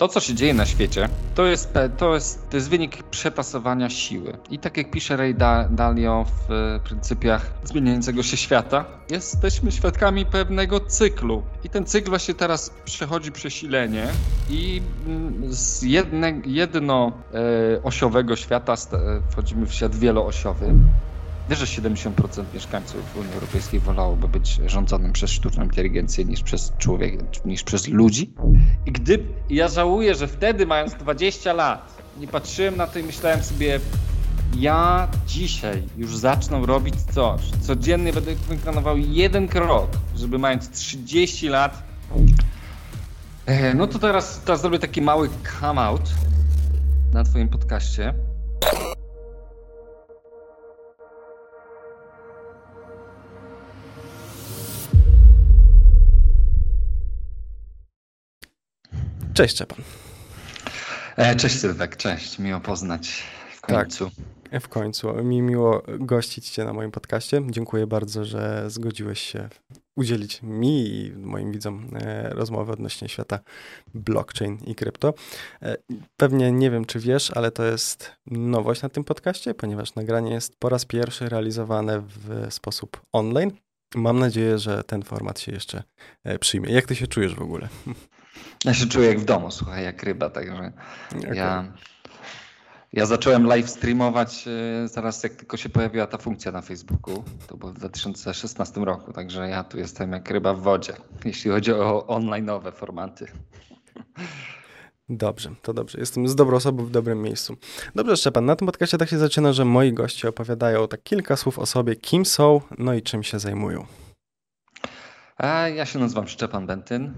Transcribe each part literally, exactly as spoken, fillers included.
To, co się dzieje na świecie, to jest, to jest, to jest wynik przetasowania siły. I tak jak pisze Ray Dalio w Pryncypiach Zmieniającego się świata, jesteśmy świadkami pewnego cyklu. I ten cykl właśnie teraz przechodzi przesilenie i z jedne, jednoosiowego świata wchodzimy w świat wieloosiowy. Wiesz, że siedemdziesiąt procent mieszkańców Unii Europejskiej wolałoby być rządzonym przez sztuczną inteligencję niż przez człowieka, niż przez ludzi. I gdy ja żałuję, że wtedy, mając dwadzieścia lat, nie patrzyłem na to i myślałem sobie, ja dzisiaj już zacznę robić coś. Codziennie będę wykonywał jeden krok, żeby mając trzydzieści lat. No to teraz, teraz zrobię taki mały come out na twoim podcaście. Cześć, Szczepan. Cześć, Sylwek, cześć. Miło poznać w końcu. Tak, w końcu. Mi miło gościć Cię na moim podcaście. Dziękuję bardzo, że zgodziłeś się udzielić mi i moim widzom rozmowy odnośnie świata blockchain i krypto. Pewnie nie wiem, czy wiesz, ale to jest nowość na tym podcaście, ponieważ nagranie jest po raz pierwszy realizowane w sposób online. Mam nadzieję, że ten format się jeszcze przyjmie. Jak Ty się czujesz w ogóle? Ja się czuję jak w domu, słuchaj, jak ryba, także okay. ja, ja zacząłem live streamować zaraz jak tylko się pojawiła ta funkcja na Facebooku, to było w dwa tysiące szesnastym roku, także ja tu jestem jak ryba w wodzie, jeśli chodzi o online'owe formaty. Dobrze, to dobrze. Jestem z dobrą osobą w dobrym miejscu. Dobrze, Szczepan, na tym podcastie tak się zaczyna, że moi goście opowiadają tak kilka słów o sobie, kim są, no i czym się zajmują. A ja się nazywam Szczepan Bentyn.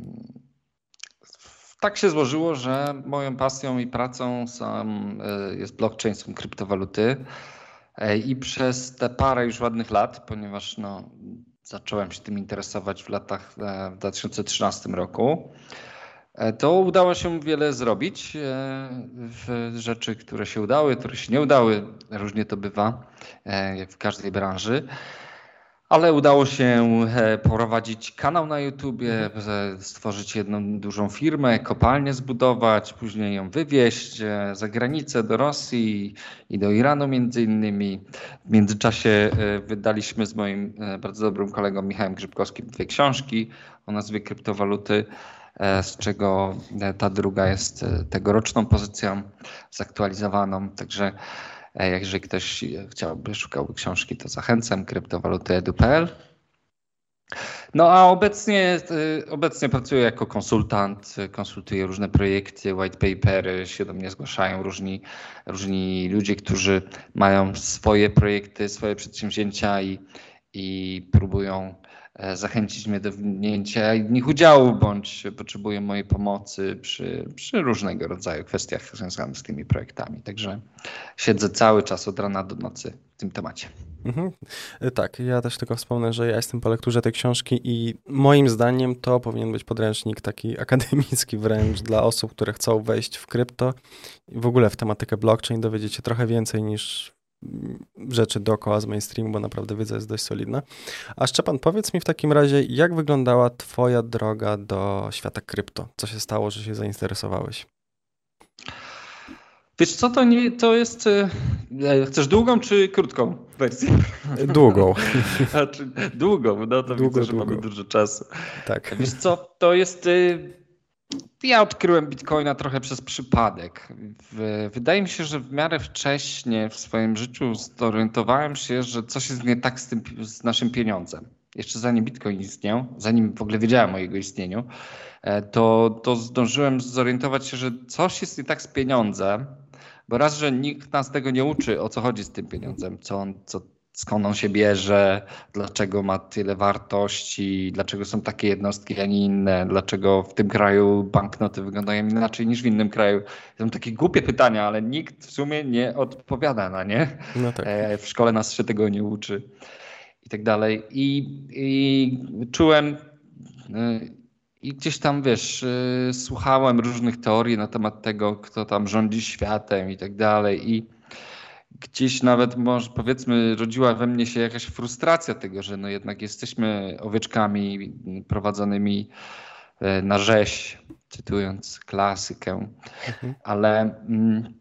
Tak się złożyło, że moją pasją i pracą są, jest blockchain, są kryptowaluty i przez te parę już ładnych lat, ponieważ no, zacząłem się tym interesować w latach w dwa tysiące trzynastym roku, to udało się wiele zrobić, rzeczy, które się udały, które się nie udały, różnie to bywa, jak w każdej branży. Ale udało się prowadzić kanał na YouTubie, stworzyć jedną dużą firmę, kopalnię zbudować, później ją wywieźć za granicę do Rosji i do Iranu między innymi. W międzyczasie wydaliśmy z moim bardzo dobrym kolegą Michałem Grzybkowskim dwie książki o nazwie Kryptowaluty, z czego ta druga jest tegoroczną pozycją zaktualizowaną. Także jeżeli ktoś chciałby, szukałby książki, to zachęcam, kryptowaluty kropka edu kropka pe el. No a obecnie, obecnie pracuję jako konsultant, konsultuję różne projekty, white papery, się do mnie zgłaszają różni, różni ludzie, którzy mają swoje projekty, swoje przedsięwzięcia i, i próbują zachęcić mnie do wzięcia w nich udziału, bądź potrzebują mojej pomocy przy, przy różnego rodzaju kwestiach związanych z tymi projektami. Także siedzę cały czas od rana do nocy w tym temacie. Mhm. Tak, ja też tylko wspomnę, że ja jestem po lekturze tej książki i moim zdaniem to powinien być podręcznik taki akademicki wręcz dla osób, które chcą wejść w krypto i w ogóle w tematykę blockchain, dowiedzieć się trochę więcej niż rzeczy dookoła z mainstreamu, bo naprawdę wiedza jest dość solidna. A Szczepan, powiedz mi w takim razie, jak wyglądała twoja droga do świata krypto? Co się stało, że się zainteresowałeś? Wiesz co, to nie, to jest... Chcesz długą czy krótką wersję? Długą. A, czy, długą, no to długo, widzę, że długo. Mamy dużo czasu. Tak. Wiesz co, to jest... Ja odkryłem Bitcoina trochę przez przypadek. Wydaje mi się, że w miarę wcześnie w swoim życiu zorientowałem się, że coś jest nie tak z tym, z naszym pieniądzem. Jeszcze zanim Bitcoin istniał, zanim w ogóle wiedziałem o jego istnieniu, to, to zdążyłem zorientować się, że coś jest nie tak z pieniądzem, bo raz, że nikt nas tego nie uczy, o co chodzi z tym pieniądzem, co on, co, skąd on się bierze, dlaczego ma tyle wartości, dlaczego są takie jednostki, a nie inne, dlaczego w tym kraju banknoty wyglądają inaczej niż w innym kraju. To są takie głupie pytania, ale nikt w sumie nie odpowiada na nie. No tak. W szkole nas się tego nie uczy i tak dalej. I, i czułem... I gdzieś tam, wiesz, słuchałem różnych teorii na temat tego, kto tam rządzi światem i tak dalej. I gdzieś nawet, może powiedzmy, rodziła we mnie się jakaś frustracja tego, że no jednak jesteśmy owieczkami prowadzonymi na rzeź, cytując klasykę, mhm. ale mm,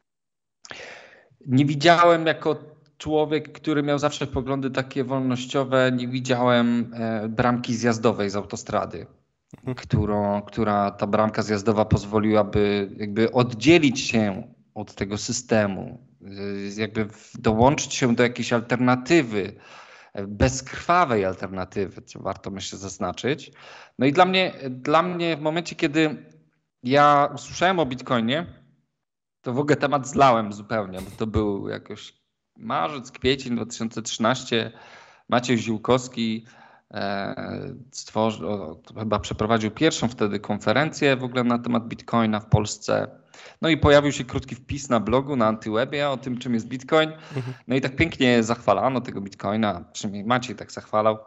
nie widziałem jako człowiek, który miał zawsze poglądy takie wolnościowe, nie widziałem e, bramki zjazdowej z autostrady, mhm. którą, która ta bramka zjazdowa pozwoliłaby jakby oddzielić się od tego systemu, jakby dołączyć się do jakiejś alternatywy, bezkrwawej alternatywy, co warto myślę zaznaczyć. No i dla mnie, dla mnie w momencie, kiedy ja usłyszałem o Bitcoinie, to w ogóle temat zlałem zupełnie, bo to był jakoś marzec, kwiecień dwa tysiące trzynasty. Maciej Ziółkowski e, stworzył, o, chyba przeprowadził pierwszą wtedy konferencję w ogóle na temat Bitcoina w Polsce. No i pojawił się krótki wpis na blogu, na Antywebie o tym, czym jest Bitcoin. Mhm. No i tak pięknie zachwalano tego Bitcoina, przynajmniej Maciej tak zachwalał,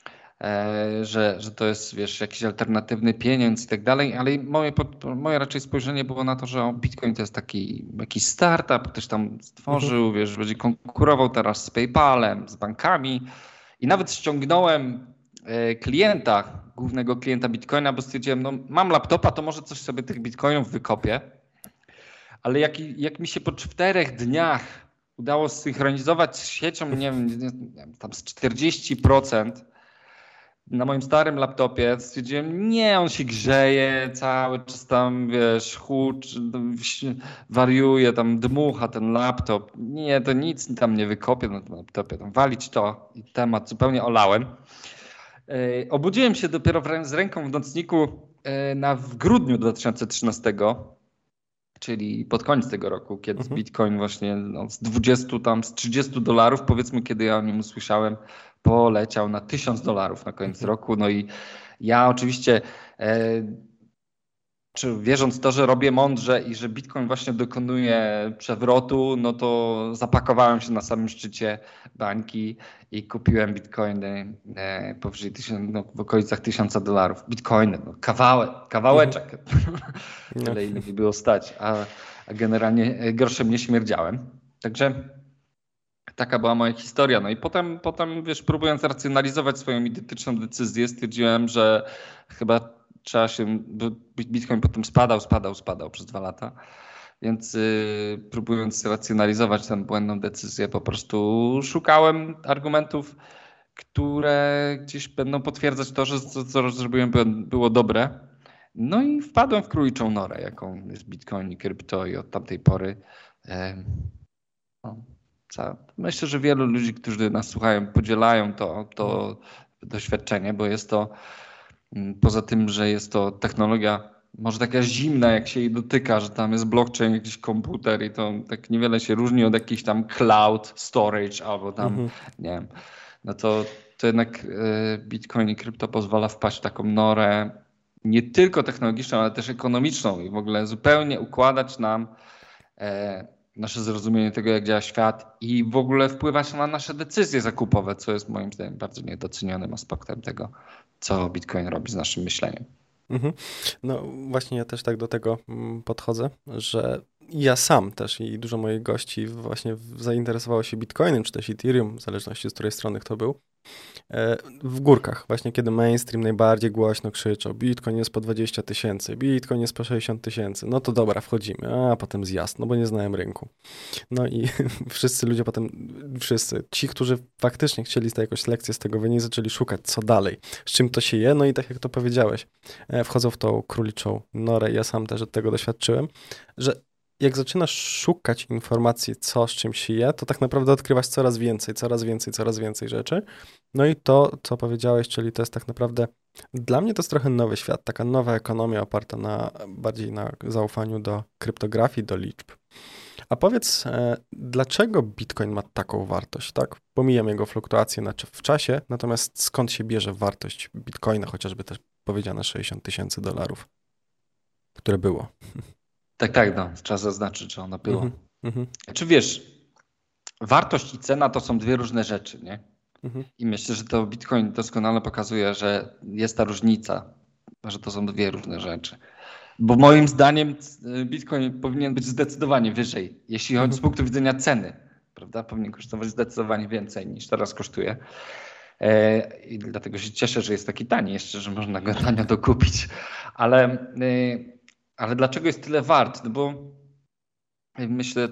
e, że, że to jest, wiesz, jakiś alternatywny pieniądz i tak dalej, ale moje, moje raczej spojrzenie było na to, że Bitcoin to jest taki jakiś startup, ktoś tam stworzył, mhm. wiesz, będzie konkurował teraz z PayPalem, z bankami i nawet ściągnąłem e, klienta, głównego klienta Bitcoina, bo stwierdziłem, no mam laptopa, to może coś sobie tych Bitcoinów wykopię. Ale jak, jak mi się po czterech dniach udało zsynchronizować z siecią, nie wiem, tam z czterdzieści procent na moim starym laptopie, stwierdziłem, nie, on się grzeje cały czas tam, wiesz, hucz, wariuje, tam dmucha ten laptop. Nie, to nic tam nie wykopię na tym laptopie, tam walić to i temat zupełnie olałem. Obudziłem się dopiero z ręką w nocniku na, w grudniu dwa tysiące trzynastego, czyli pod koniec tego roku, kiedy mhm. Bitcoin właśnie no, z dwudziestu tam, z trzydziestu dolarów, powiedzmy, kiedy ja o nim usłyszałem, poleciał na tysiąc dolarów na koniec mhm. roku. No i ja oczywiście e, czy wierząc w to, że robię mądrze i że Bitcoin właśnie dokonuje przewrotu, no to zapakowałem się na samym szczycie bańki i kupiłem bitcoiny e, powyżej tysiąc, no, w okolicach tysiąca dolarów. Bitcoiny, no, kawałek, kawałeczek. Mm. Tyle, ile mi było stać, a, a generalnie groszem nie śmierdziałem. Także taka była moja historia. No i potem, potem wiesz, próbując racjonalizować swoją idiotyczną decyzję, stwierdziłem, że chyba trzeba się, Bitcoin potem spadał, spadał, spadał przez dwa lata, więc yy, próbując racjonalizować tę błędną decyzję, po prostu szukałem argumentów, które gdzieś będą potwierdzać to, że to, co zrobiłem, było dobre. No i wpadłem w króliczą norę, jaką jest Bitcoin i krypto i od tamtej pory yy, no, co, myślę, że wielu ludzi, którzy nas słuchają, podzielają to, to doświadczenie, bo jest to poza tym, że jest to technologia może taka zimna, jak się jej dotyka, że tam jest blockchain, jakiś komputer i to tak niewiele się różni od jakichś tam cloud storage albo tam, mhm. nie wiem, no to, to jednak Bitcoin i krypto pozwala wpaść w taką norę nie tylko technologiczną, ale też ekonomiczną i w ogóle zupełnie układać nam e, nasze zrozumienie tego, jak działa świat i w ogóle wpływać na nasze decyzje zakupowe, co jest moim zdaniem bardzo niedocenionym aspektem tego, co Bitcoin robi z naszym myśleniem. Mhm. No właśnie ja też tak do tego podchodzę, że ja sam też i dużo moich gości właśnie zainteresowało się Bitcoinem, czy też Ethereum, w zależności z której strony kto był, w górkach, właśnie kiedy mainstream najbardziej głośno krzyczał, Bitcoin jest po dwadzieścia tysięcy, Bitcoin jest po sześćdziesiąt tysięcy, no to dobra, wchodzimy, a potem zjazd, no bo nie znałem rynku. No i wszyscy ludzie potem, wszyscy, ci, którzy faktycznie chcieli zdać jakąś lekcję z tego wynieść, zaczęli szukać, co dalej, z czym to się je, no i tak jak to powiedziałeś, wchodzą w tą króliczą norę, ja sam też od tego doświadczyłem, że jak zaczynasz szukać informacji, co z czym się je, to tak naprawdę odkrywasz coraz więcej, coraz więcej, coraz więcej rzeczy. No i to, co powiedziałeś, czyli to jest tak naprawdę, dla mnie to jest trochę nowy świat, taka nowa ekonomia oparta na bardziej na zaufaniu do kryptografii, do liczb. A powiedz, e, dlaczego Bitcoin ma taką wartość, tak? Pomijam jego fluktuacje na, w czasie, natomiast skąd się bierze wartość Bitcoina, chociażby też powiedziane sześćdziesiąt tysięcy dolarów, które było? Tak, tak, no, trzeba zaznaczyć, że ona była. Mm-hmm. Czy wiesz, wartość i cena to są dwie różne rzeczy, nie? Mm-hmm. I myślę, że to Bitcoin doskonale pokazuje, że jest ta różnica, że to są dwie różne rzeczy. Bo moim zdaniem Bitcoin powinien być zdecydowanie wyżej, jeśli chodzi mm-hmm. z punktu widzenia ceny, prawda? Powinien kosztować zdecydowanie więcej niż teraz kosztuje. I dlatego się cieszę, że jest taki tani jeszcze, że można go tanio dokupić. Ale, ale dlaczego jest tyle wart? No bo myślę,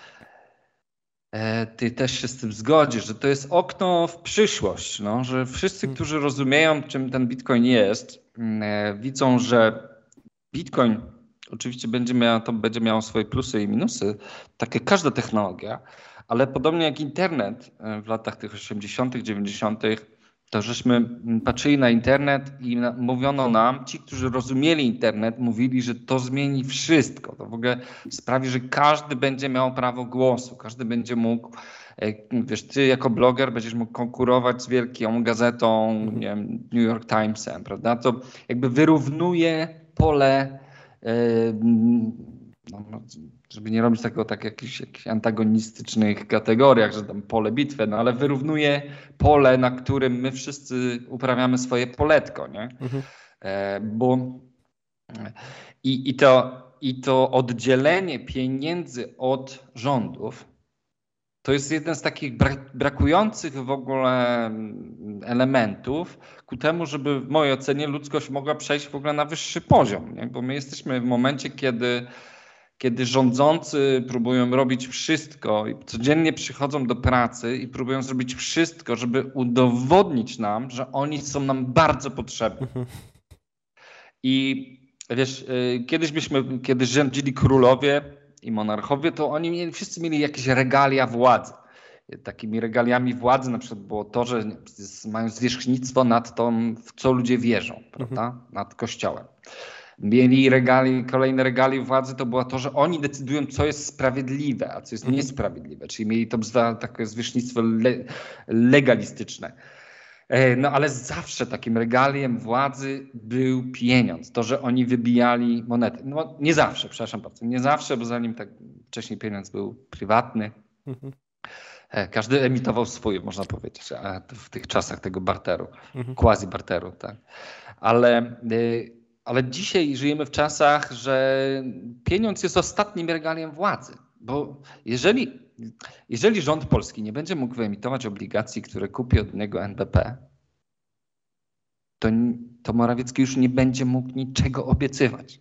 ty też się z tym zgodzisz, że to jest okno w przyszłość, no, że wszyscy, którzy rozumieją, czym ten Bitcoin jest, widzą, że Bitcoin oczywiście będzie miał, to będzie miało swoje plusy i minusy, tak jak każda technologia, ale podobnie jak internet w latach tych osiemdziesiątych, dziewięćdziesiątych, to żeśmy patrzyli na internet i mówiono nam, ci, którzy rozumieli internet, mówili, że to zmieni wszystko. To w ogóle sprawi, że każdy będzie miał prawo głosu, każdy będzie mógł, wiesz, ty jako bloger będziesz mógł konkurować z wielką gazetą, nie wiem, New York Timesem, prawda? To jakby wyrównuje pole, no, żeby nie robić tego tak jakichś, jakichś antagonistycznych kategoriach, że tam pole bitwy, no ale wyrównuje pole, na którym my wszyscy uprawiamy swoje poletko, nie? Mhm. E, bo i, i, to, i to oddzielenie pieniędzy od rządów to jest jeden z takich brakujących w ogóle elementów ku temu, żeby w mojej ocenie ludzkość mogła przejść w ogóle na wyższy poziom, nie? Bo my jesteśmy w momencie, kiedy Kiedy rządzący próbują robić wszystko i codziennie przychodzą do pracy i próbują zrobić wszystko, żeby udowodnić nam, że oni są nam bardzo potrzebni. I wiesz, kiedyś byśmy, kiedy rządzili królowie i monarchowie, to oni mieli, wszyscy mieli jakieś regalia władzy. Takimi regaliami władzy na przykład było to, że mają zwierzchnictwo nad tą, w co ludzie wierzą, prawda? Nad kościołem. Mieli regali, kolejne regalie władzy to było to, że oni decydują, co jest sprawiedliwe, a co jest niesprawiedliwe. Czyli mieli to takie zwierzchnictwo le, legalistyczne. No ale zawsze takim regaliem władzy był pieniądz. To, że oni wybijali monety. No nie zawsze, przepraszam bardzo. Nie zawsze, bo zanim tak wcześniej pieniądz był prywatny. Mhm. Każdy emitował swój, można powiedzieć, w tych czasach tego barteru, mhm. quasi barteru, tak. Ale... Ale dzisiaj żyjemy w czasach, że pieniądz jest ostatnim regaliem władzy. Bo jeżeli, jeżeli rząd polski nie będzie mógł wyemitować obligacji, które kupi od niego N B P, to, to Morawiecki już nie będzie mógł niczego obiecywać.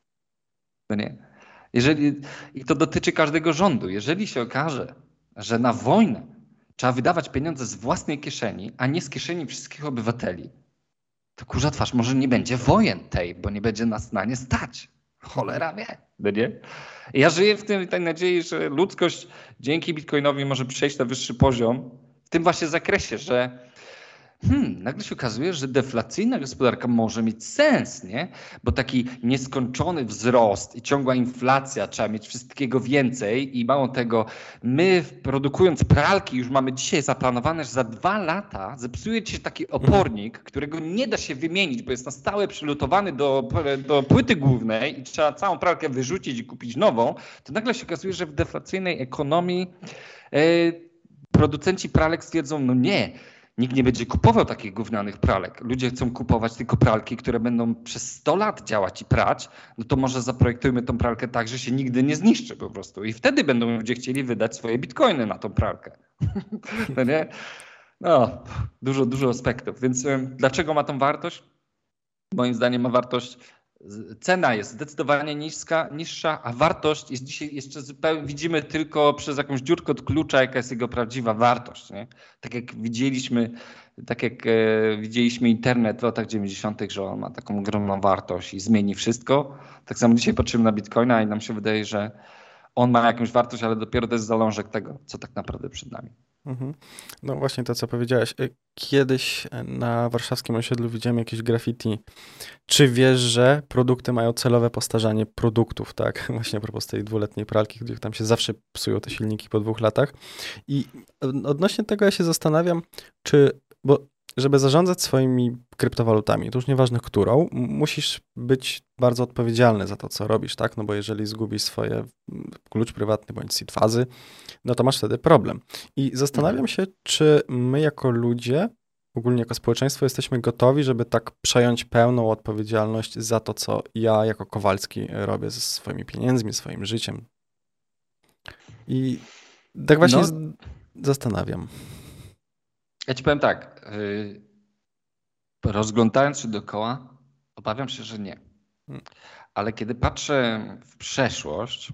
No nie? Jeżeli, i to dotyczy każdego rządu. Jeżeli się okaże, że na wojnę trzeba wydawać pieniądze z własnej kieszeni, a nie z kieszeni wszystkich obywateli, to kurza twarz, może nie będzie wojen tej, bo nie będzie nas na nie stać. Cholera wie, no nie? Ja żyję w tym, tej nadziei, że ludzkość dzięki Bitcoinowi może przejść na wyższy poziom w tym właśnie zakresie, że hmm, nagle się okazuje, że deflacyjna gospodarka może mieć sens, nie? Bo taki nieskończony wzrost i ciągła inflacja, trzeba mieć wszystkiego więcej i mało tego, my produkując pralki już mamy dzisiaj zaplanowane, że za dwa lata zepsuje się taki opornik, którego nie da się wymienić, bo jest na stałe przylutowany do, do płyty głównej i trzeba całą pralkę wyrzucić i kupić nową, to nagle się okazuje, że w deflacyjnej ekonomii yy, producenci pralek stwierdzą, no nie, nikt nie będzie kupował takich gównianych pralek. Ludzie chcą kupować tylko pralki, które będą przez sto lat działać i prać. No to może zaprojektujmy tą pralkę tak, że się nigdy nie zniszczy po prostu. I wtedy będą ludzie chcieli wydać swoje bitcoiny na tą pralkę. No nie? No, dużo, dużo aspektów. Więc dlaczego ma tą wartość? Moim zdaniem ma wartość. Cena jest zdecydowanie niska, niższa, a wartość jest dzisiaj jeszcze zupełnie, widzimy tylko przez jakąś dziurkę od klucza, jaka jest jego prawdziwa wartość. Nie? Tak jak widzieliśmy, tak jak e, widzieliśmy internet w latach dziewięćdziesiątych, że on ma taką ogromną wartość i zmieni wszystko. Tak samo dzisiaj patrzymy na Bitcoina i nam się wydaje, że on ma jakąś wartość, ale dopiero to jest zalążek tego, co tak naprawdę przed nami. Mhm. No właśnie to, co powiedziałeś. Kiedyś na warszawskim osiedlu widziałem jakieś graffiti. Czy wiesz, że produkty mają celowe postarzanie produktów, tak? Właśnie a propos tej dwuletniej pralki, gdzie tam się zawsze psują te silniki po dwóch latach. I odnośnie tego ja się zastanawiam, czy, bo żeby zarządzać swoimi kryptowalutami, to już nieważne którą, musisz być bardzo odpowiedzialny za to, co robisz, tak? No bo jeżeli zgubisz swoje klucz prywatny bądź seed fazy, no to masz wtedy problem. I zastanawiam się, czy my jako ludzie, ogólnie jako społeczeństwo jesteśmy gotowi, żeby tak przejąć pełną odpowiedzialność za to, co ja jako Kowalski robię ze swoimi pieniędzmi, swoim życiem. I tak właśnie no. z- zastanawiam. Ja ci powiem tak, yy, rozglądając się dookoła, obawiam się, że nie. Hmm. Ale kiedy patrzę w przeszłość,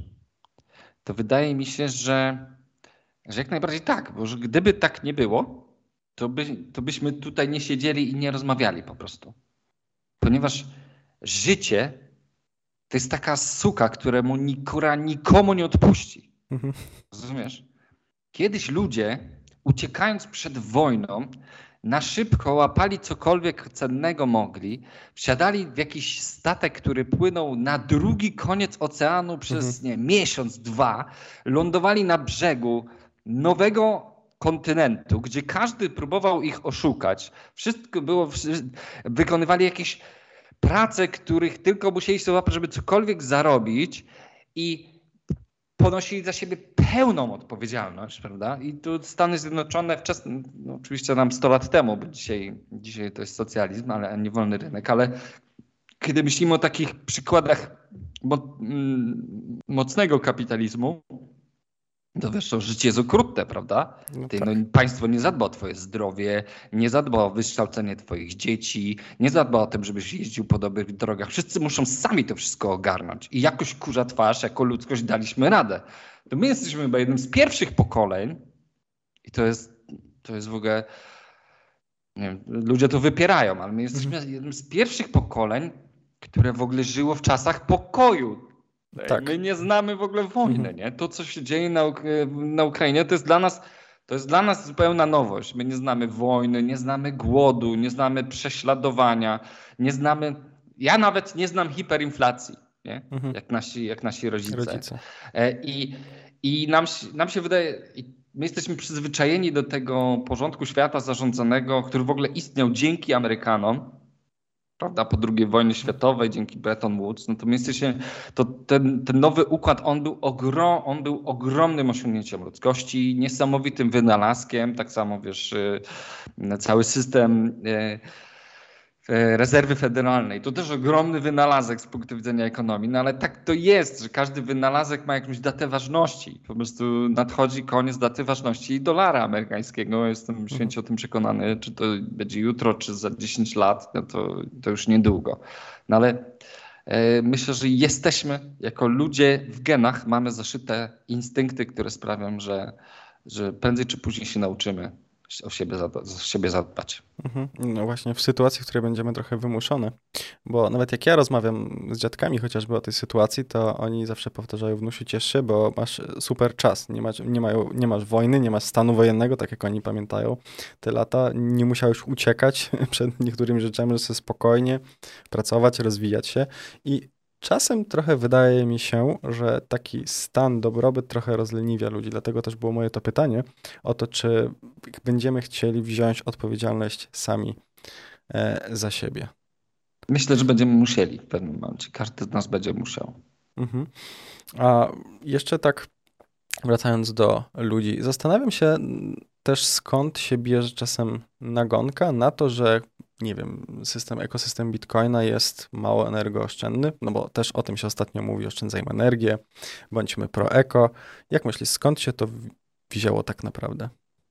to wydaje mi się, że, że jak najbardziej tak, bo że gdyby tak nie było, to, by, to byśmy tutaj nie siedzieli i nie rozmawiali po prostu. Ponieważ życie to jest taka suka, któremu nikura nikomu nie odpuści. Mhm. Rozumiesz? Kiedyś ludzie, uciekając przed wojną, na szybko łapali cokolwiek cennego mogli, wsiadali w jakiś statek, który płynął na drugi koniec oceanu przez Mhm. nie, miesiąc, dwa, lądowali na brzegu nowego kontynentu, gdzie każdy próbował ich oszukać. Wszystko było, wykonywali jakieś prace, których tylko musieli sobie łapać, żeby cokolwiek zarobić i ponosili za siebie pełną odpowiedzialność, prawda? I tu Stany Zjednoczone wczesne, no oczywiście nam sto lat temu, bo dzisiaj, dzisiaj to jest socjalizm, ale nie wolny rynek, ale kiedy myślimy o takich przykładach mo, mocnego kapitalizmu, to wiesz, to życie jest okrutne, prawda? No Ty, tak. no, państwo nie zadba o twoje zdrowie, nie zadba o wykształcenie twoich dzieci, nie zadba o tym, żebyś jeździł po dobrych drogach. Wszyscy muszą sami to wszystko ogarnąć. I jakoś kurza twarz, jako ludzkość daliśmy radę. To my jesteśmy chyba jednym z pierwszych pokoleń i to jest, to jest w ogóle, nie wiem, ludzie to wypierają, ale my jesteśmy Mhm. jednym z pierwszych pokoleń, które w ogóle żyło w czasach pokoju. Tak. My nie znamy w ogóle wojny, Mhm. nie? To, co się dzieje na, na Ukrainie, to jest dla nas, to jest dla nas zupełna nowość. My nie znamy wojny, nie znamy głodu, nie znamy prześladowania, nie znamy, ja nawet nie znam hiperinflacji, nie? Mhm. Jak nasi, jak nasi rodzice. Rodzice. I, i nam, nam się wydaje, my jesteśmy przyzwyczajeni do tego porządku świata zarządzanego, który w ogóle istniał dzięki Amerykanom, prawda, po drugiej wojnie światowej, dzięki Bretton Woods, no to my jesteśmy, to ten, ten nowy układ, on był, ogrom, on był ogromnym osiągnięciem ludzkości, niesamowitym wynalazkiem, tak samo wiesz, cały system rezerwy federalnej, to też ogromny wynalazek z punktu widzenia ekonomii, no ale tak to jest, że każdy wynalazek ma jakąś datę ważności, po prostu nadchodzi koniec daty ważności dolara amerykańskiego, jestem święcie o tym przekonany, czy to będzie jutro, czy za dziesięć lat, no to, to już niedługo, no ale e, myślę, że jesteśmy jako ludzie w genach, mamy zaszyte instynkty, które sprawią, że, że prędzej czy później się nauczymy o siebie, o siebie zadbać. Mhm. No właśnie w sytuacji, w której będziemy trochę wymuszone, bo nawet jak ja rozmawiam z dziadkami chociażby o tej sytuacji, to oni zawsze powtarzają: wnusiu, ciesz się, bo masz super czas, nie, masz, nie, mają, nie masz wojny, nie masz stanu wojennego, tak jak oni pamiętają te lata, nie musiałeś uciekać przed niektórymi rzeczami, że sobie spokojnie pracować, rozwijać się i czasem trochę wydaje mi się, że taki stan, dobrobyt trochę rozleniwia ludzi, dlatego też było moje to pytanie o to, czy będziemy chcieli wziąć odpowiedzialność sami e, za siebie. Myślę, że będziemy musieli w pewnym momencie. Każdy z nas będzie musiał. Mhm. A jeszcze tak wracając do ludzi, zastanawiam się też, skąd się bierze czasem nagonka na to, że nie wiem, system, ekosystem Bitcoina jest mało energooszczędny, no bo też o tym się ostatnio mówi, oszczędzajmy energię, bądźmy pro-eko. Jak myślisz, skąd się to wzięło tak naprawdę?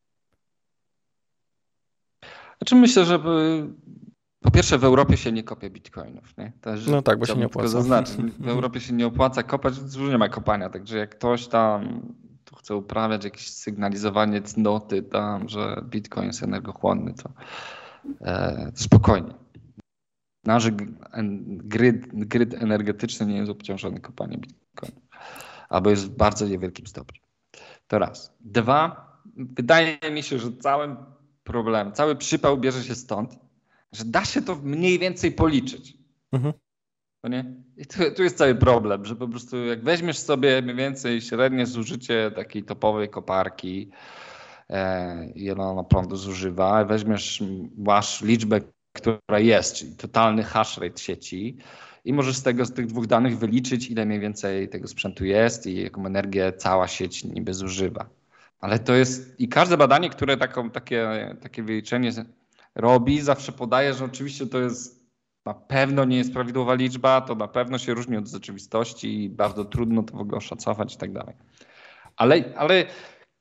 Znaczy myślę, że po pierwsze w Europie się nie kopie bitcoinów. Nie? Też, No tak, bo się nie tylko opłaca. zaznaczyć, w Europie się nie opłaca kopać, więc już nie ma kopania. Także jak ktoś tam tu chce uprawiać jakieś sygnalizowanie cnoty tam, że bitcoin jest energochłonny, to e, spokojnie. Nasz grid, grid energetyczny nie jest obciążony kopaniem bitcoinu, albo jest w bardzo niewielkim stopniu. To raz. Dwa, wydaje mi się, że całym problemem, cały przypał bierze się stąd, że da się to mniej więcej policzyć. Mhm. No nie? I tu, tu jest cały problem, że po prostu jak weźmiesz sobie mniej więcej średnie zużycie takiej topowej koparki, e, ile ona prądu zużywa, weźmiesz, masz liczbę, która jest, czyli totalny hash rate sieci i możesz z tego, z tych dwóch danych wyliczyć, ile mniej więcej tego sprzętu jest i jaką energię cała sieć niby zużywa. Ale to jest, i każde badanie, które taką, takie, takie wyliczenie robi, zawsze podaje, że oczywiście to jest, na pewno nie jest prawidłowa liczba, to na pewno się różni od rzeczywistości i bardzo trudno to w ogóle oszacować i tak dalej. Ale, ale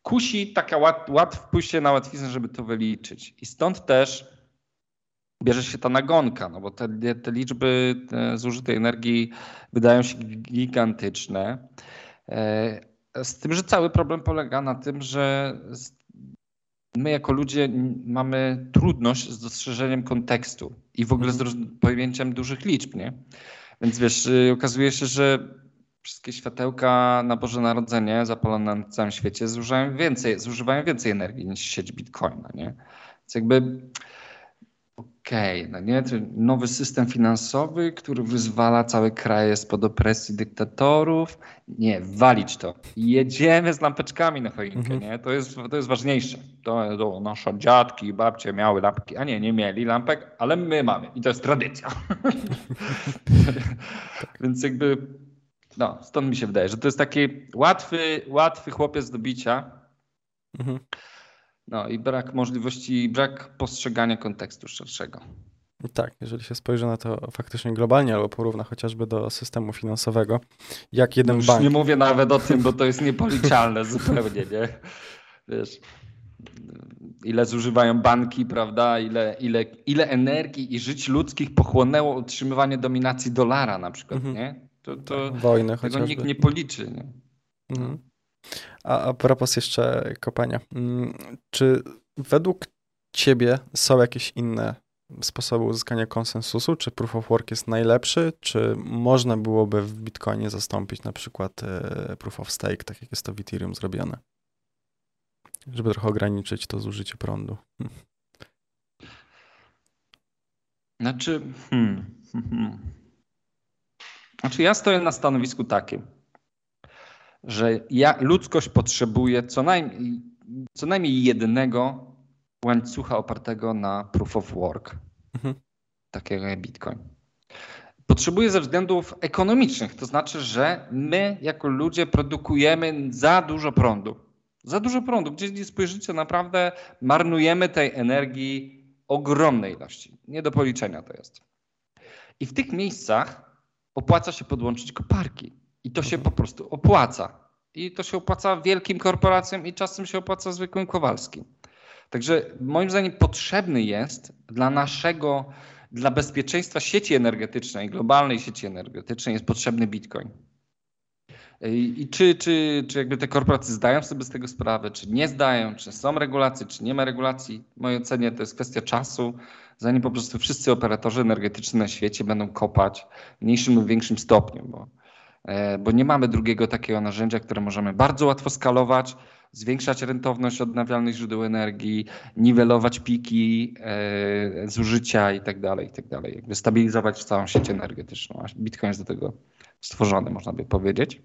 kusi taka łat, łatw, pójście na łatwiznę, żeby to wyliczyć. I stąd też bierze się ta nagonka, no bo te, te liczby te zużytej energii wydają się gigantyczne. Z tym, że cały problem polega na tym, że my jako ludzie mamy trudność z dostrzeżeniem kontekstu i w ogóle z pojęciem dużych liczb, nie? Więc wiesz, okazuje się, że wszystkie światełka na Boże Narodzenie zapalone na całym świecie zużywają więcej, zużywają więcej energii niż sieć Bitcoina, nie? Więc jakby okej, okay, no nie? To nowy system finansowy, który wyzwala całe kraje spod opresji dyktatorów. Nie, walić to. Jedziemy z lampeczkami na choinkę, mm-hmm. nie? To jest, to jest ważniejsze. To, to nasze dziadki i babcie miały lampki, a nie, nie mieli lampek, ale my mamy i to jest tradycja. Więc jakby, no, stąd mi się wydaje, że to jest taki łatwy, łatwy chłopiec do bicia. Mm-hmm. No i brak możliwości, brak postrzegania kontekstu szerszego. Tak, jeżeli się spojrzy na to faktycznie globalnie albo porówna chociażby do systemu finansowego, jak jeden no już bank... nie mówię nawet o tym, bo to jest niepoliczalne zupełnie, nie? Wiesz, ile zużywają banki, prawda, ile, ile, ile energii i żyć ludzkich pochłonęło utrzymywanie dominacji dolara na przykład, mhm. nie? To, to tak, wojny tego chociażby. nikt nie policzy, nie? Mhm. A, a propos jeszcze kopania, czy według ciebie są jakieś inne sposoby uzyskania konsensusu? Czy Proof of Work jest najlepszy? Czy można byłoby w Bitcoinie zastąpić na przykład Proof of Stake, tak jak jest to w Ethereum zrobione? Żeby trochę ograniczyć to zużycie prądu. Znaczy, hmm, hmm. znaczy ja stoję na stanowisku takim, że ja, ludzkość potrzebuje co najmniej, co najmniej jednego łańcucha opartego na Proof of Work, mhm. takiego jak Bitcoin. Potrzebuje ze względów ekonomicznych, to znaczy, że my jako ludzie produkujemy za dużo prądu. Za dużo prądu. Gdzieś nie spojrzycie, naprawdę marnujemy tej energii ogromnej ilości. Nie do policzenia to jest. I w tych miejscach opłaca się podłączyć koparki. I to się po prostu opłaca. I to się opłaca wielkim korporacjom i czasem się opłaca zwykłym Kowalskim. Także moim zdaniem potrzebny jest dla naszego, dla bezpieczeństwa sieci energetycznej, globalnej sieci energetycznej jest potrzebny Bitcoin. I, i czy, czy, czy jakby te korporacje zdają sobie z tego sprawę, czy nie zdają, czy są regulacje, czy nie ma regulacji. W mojej ocenie to jest kwestia czasu, zanim po prostu wszyscy operatorzy energetyczni na świecie będą kopać w mniejszym lub większym stopniu, bo, bo nie mamy drugiego takiego narzędzia, które możemy bardzo łatwo skalować, zwiększać rentowność odnawialnych źródeł energii, niwelować piki e, zużycia i tak dalej, i tak dalej. Jakby stabilizować całą sieć energetyczną. A Bitcoin jest do tego stworzony, można by powiedzieć.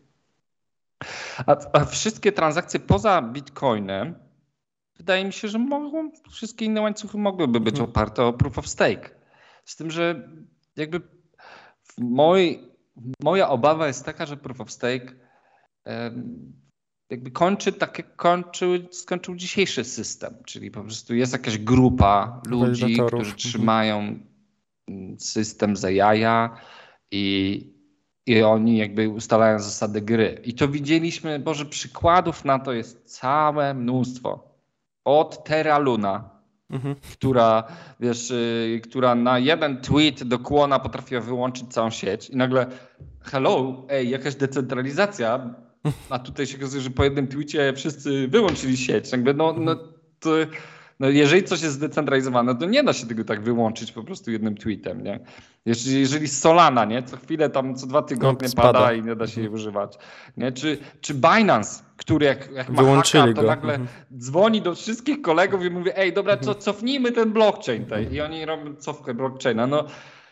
A, a wszystkie transakcje poza Bitcoinem, wydaje mi się, że mogą, wszystkie inne łańcuchy mogłyby być hmm. oparte o Proof of Stake. Z tym, że jakby w moj, moja obawa jest taka, że Proof of Stake um, jakby kończy tak jak kończył, skończył dzisiejszy system, czyli po prostu jest jakaś grupa ludzi, którzy trzymają system za jaja i, i oni jakby ustalają zasady gry. I to widzieliśmy, Boże, przykładów na to jest całe mnóstwo. Od Terra Luna, mhm. która, wiesz, y, która na jeden tweet do kłona potrafiła wyłączyć całą sieć i nagle hello, ej, jakaś decentralizacja, a tutaj się okazuje, że po jednym tweetie wszyscy wyłączyli sieć. Jakby no, no, to, no jeżeli coś jest zdecentralizowane, to nie da się tego tak wyłączyć po prostu jednym tweetem, nie? Jeżeli, jeżeli Solana, nie? Co chwilę tam, co dwa tygodnie no, pada i nie da się jej używać. Nie? Czy, czy Binance, który jak, jak ma haka, to go. nagle mhm. dzwoni do wszystkich kolegów i mówi, ej, dobra, to cofnijmy ten blockchain tej. I oni robią cofkę blockchaina. No,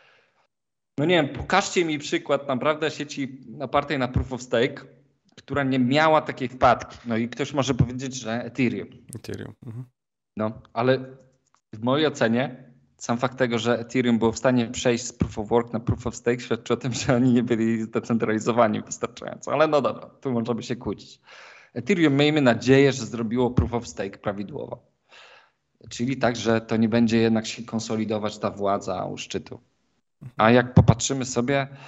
no nie wiem, pokażcie mi przykład naprawdę sieci opartej na Proof of Stake, która nie miała takiej wpadki. No i ktoś może powiedzieć, że Ethereum. Ethereum. Mhm. No, ale w mojej ocenie sam fakt tego, że Ethereum było w stanie przejść z Proof of Work na Proof of Stake świadczy o tym, że oni nie byli zdecentralizowani wystarczająco. Ale no dobra, tu możemy się kłócić. Ethereum, miejmy nadzieję, że zrobiło Proof of Stake prawidłowo. Czyli tak, że to nie będzie jednak się konsolidować ta władza u szczytu. A jak popatrzymy sobie,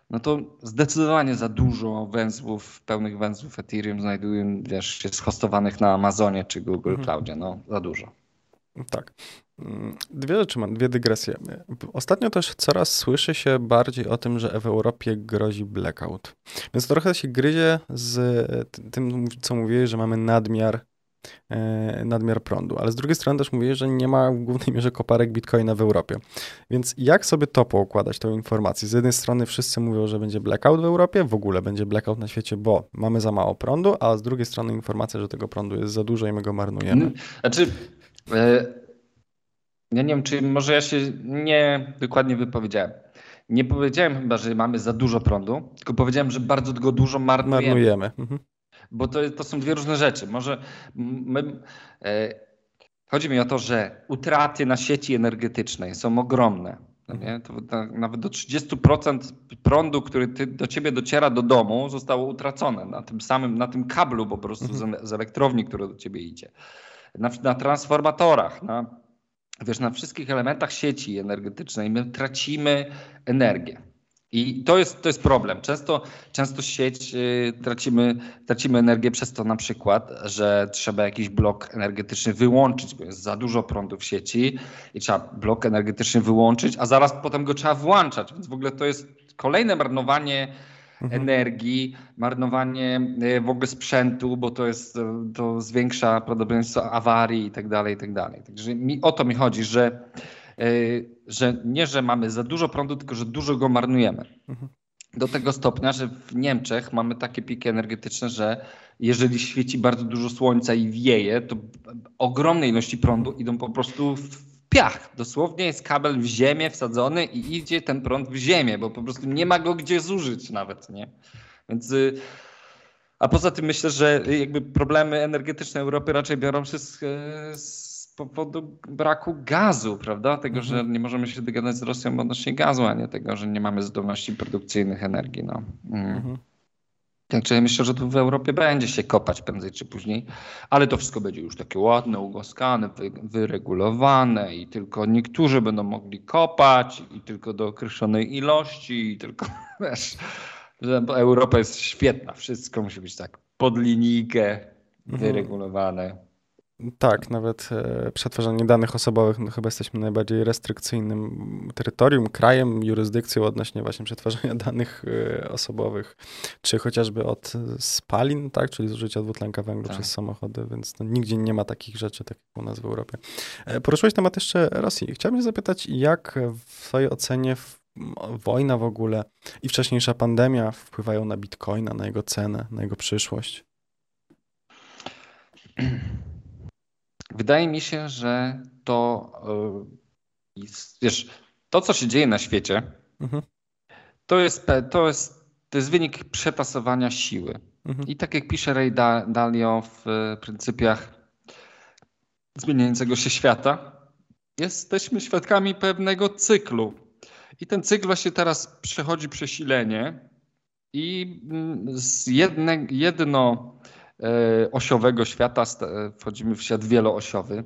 no to zdecydowanie za dużo węzłów, pełnych węzłów Ethereum znajduje, wiesz, jest hostowanych na Amazonie czy Google mhm. Cloudzie, no za dużo. Tak. Dwie rzeczy mam, dwie dygresje. Ostatnio też coraz słyszy się bardziej o tym, że w Europie grozi blackout. Więc trochę się gryzie z tym, co mówiłeś, że mamy nadmiar, nadmiar prądu. Ale z drugiej strony też mówię, że nie ma w głównej mierze koparek Bitcoina w Europie. Więc jak sobie to poukładać, tą informację? Z jednej strony wszyscy mówią, że będzie blackout w Europie, w ogóle będzie blackout na świecie, bo mamy za mało prądu, a z drugiej strony informacja, że tego prądu jest za dużo i my go marnujemy. Znaczy... Y- Ja nie wiem, czy może ja się nie dokładnie wypowiedziałem. Nie powiedziałem chyba, że mamy za dużo prądu, tylko powiedziałem, że bardzo go dużo marnujemy. Marnujemy. Mhm. Bo to, to są dwie różne rzeczy. Może my, e, chodzi mi o to, że utraty na sieci energetycznej są ogromne. Nie? To, to nawet do trzydzieści procent prądu, który ty, do ciebie dociera do domu, zostało utracone na tym samym, na tym kablu po prostu mhm. z, z elektrowni, która do ciebie idzie. Na, na transformatorach, na Wiesz, na wszystkich elementach sieci energetycznej my tracimy energię. I to jest, to jest problem. Często, często sieć y, tracimy, tracimy energię przez to na przykład, że trzeba jakiś blok energetyczny wyłączyć, bo jest za dużo prądu w sieci i trzeba blok energetyczny wyłączyć, a zaraz potem go trzeba włączać. Więc w ogóle to jest kolejne marnowanie mhm. energii, marnowanie w ogóle sprzętu, bo to jest, to zwiększa prawdopodobieństwo awarii i tak dalej, i tak dalej. Także mi, o to mi chodzi, że, że nie, że mamy za dużo prądu, tylko że dużo go marnujemy. Mhm. Do tego stopnia, że w Niemczech mamy takie piki energetyczne, że jeżeli świeci bardzo dużo słońca i wieje, to ogromne ilości prądu idą po prostu w piach. Dosłownie jest kabel w ziemię wsadzony i idzie ten prąd w ziemię, bo po prostu nie ma go gdzie zużyć nawet, nie? Więc, a poza tym myślę, że jakby problemy energetyczne Europy raczej biorą się z, z powodu braku gazu, prawda? Tego, mhm. że nie możemy się dogadać z Rosją odnośnie gazu, a nie tego, że nie mamy zdolności produkcyjnych energii, no. Mm. Mhm. Także ja myślę, że tu w Europie będzie się kopać prędzej czy później, ale to wszystko będzie już takie ładne, ugłaskane, wy, wyregulowane i tylko niektórzy będą mogli kopać i tylko do określonej ilości i tylko, wiesz, że Europa jest świetna, wszystko musi być tak pod linijkę, wyregulowane. Tak, nawet e, przetwarzanie danych osobowych, no chyba jesteśmy najbardziej restrykcyjnym terytorium, krajem, jurysdykcją odnośnie właśnie przetwarzania danych e, osobowych, czy chociażby od spalin, tak, czyli zużycia dwutlenka węgla tak. przez samochody, więc no, nigdzie nie ma takich rzeczy, tak jak u nas w Europie. E, poruszyłeś temat jeszcze Rosji. Chciałbym się zapytać, jak w twojej ocenie w, wojna w ogóle i wcześniejsza pandemia wpływają na Bitcoina, na jego cenę, na jego przyszłość? Wydaje mi się, że to, wiesz, to co się dzieje na świecie, mhm. to, jest, to, jest, to jest wynik przetasowania siły. Mhm. I tak jak pisze Ray Dalio w Pryncypiach Zmieniającego się świata, jesteśmy świadkami pewnego cyklu. I ten cykl właśnie teraz przechodzi przesilenie i z jedne, jedno osiowego świata wchodzimy w świat wieloosiowy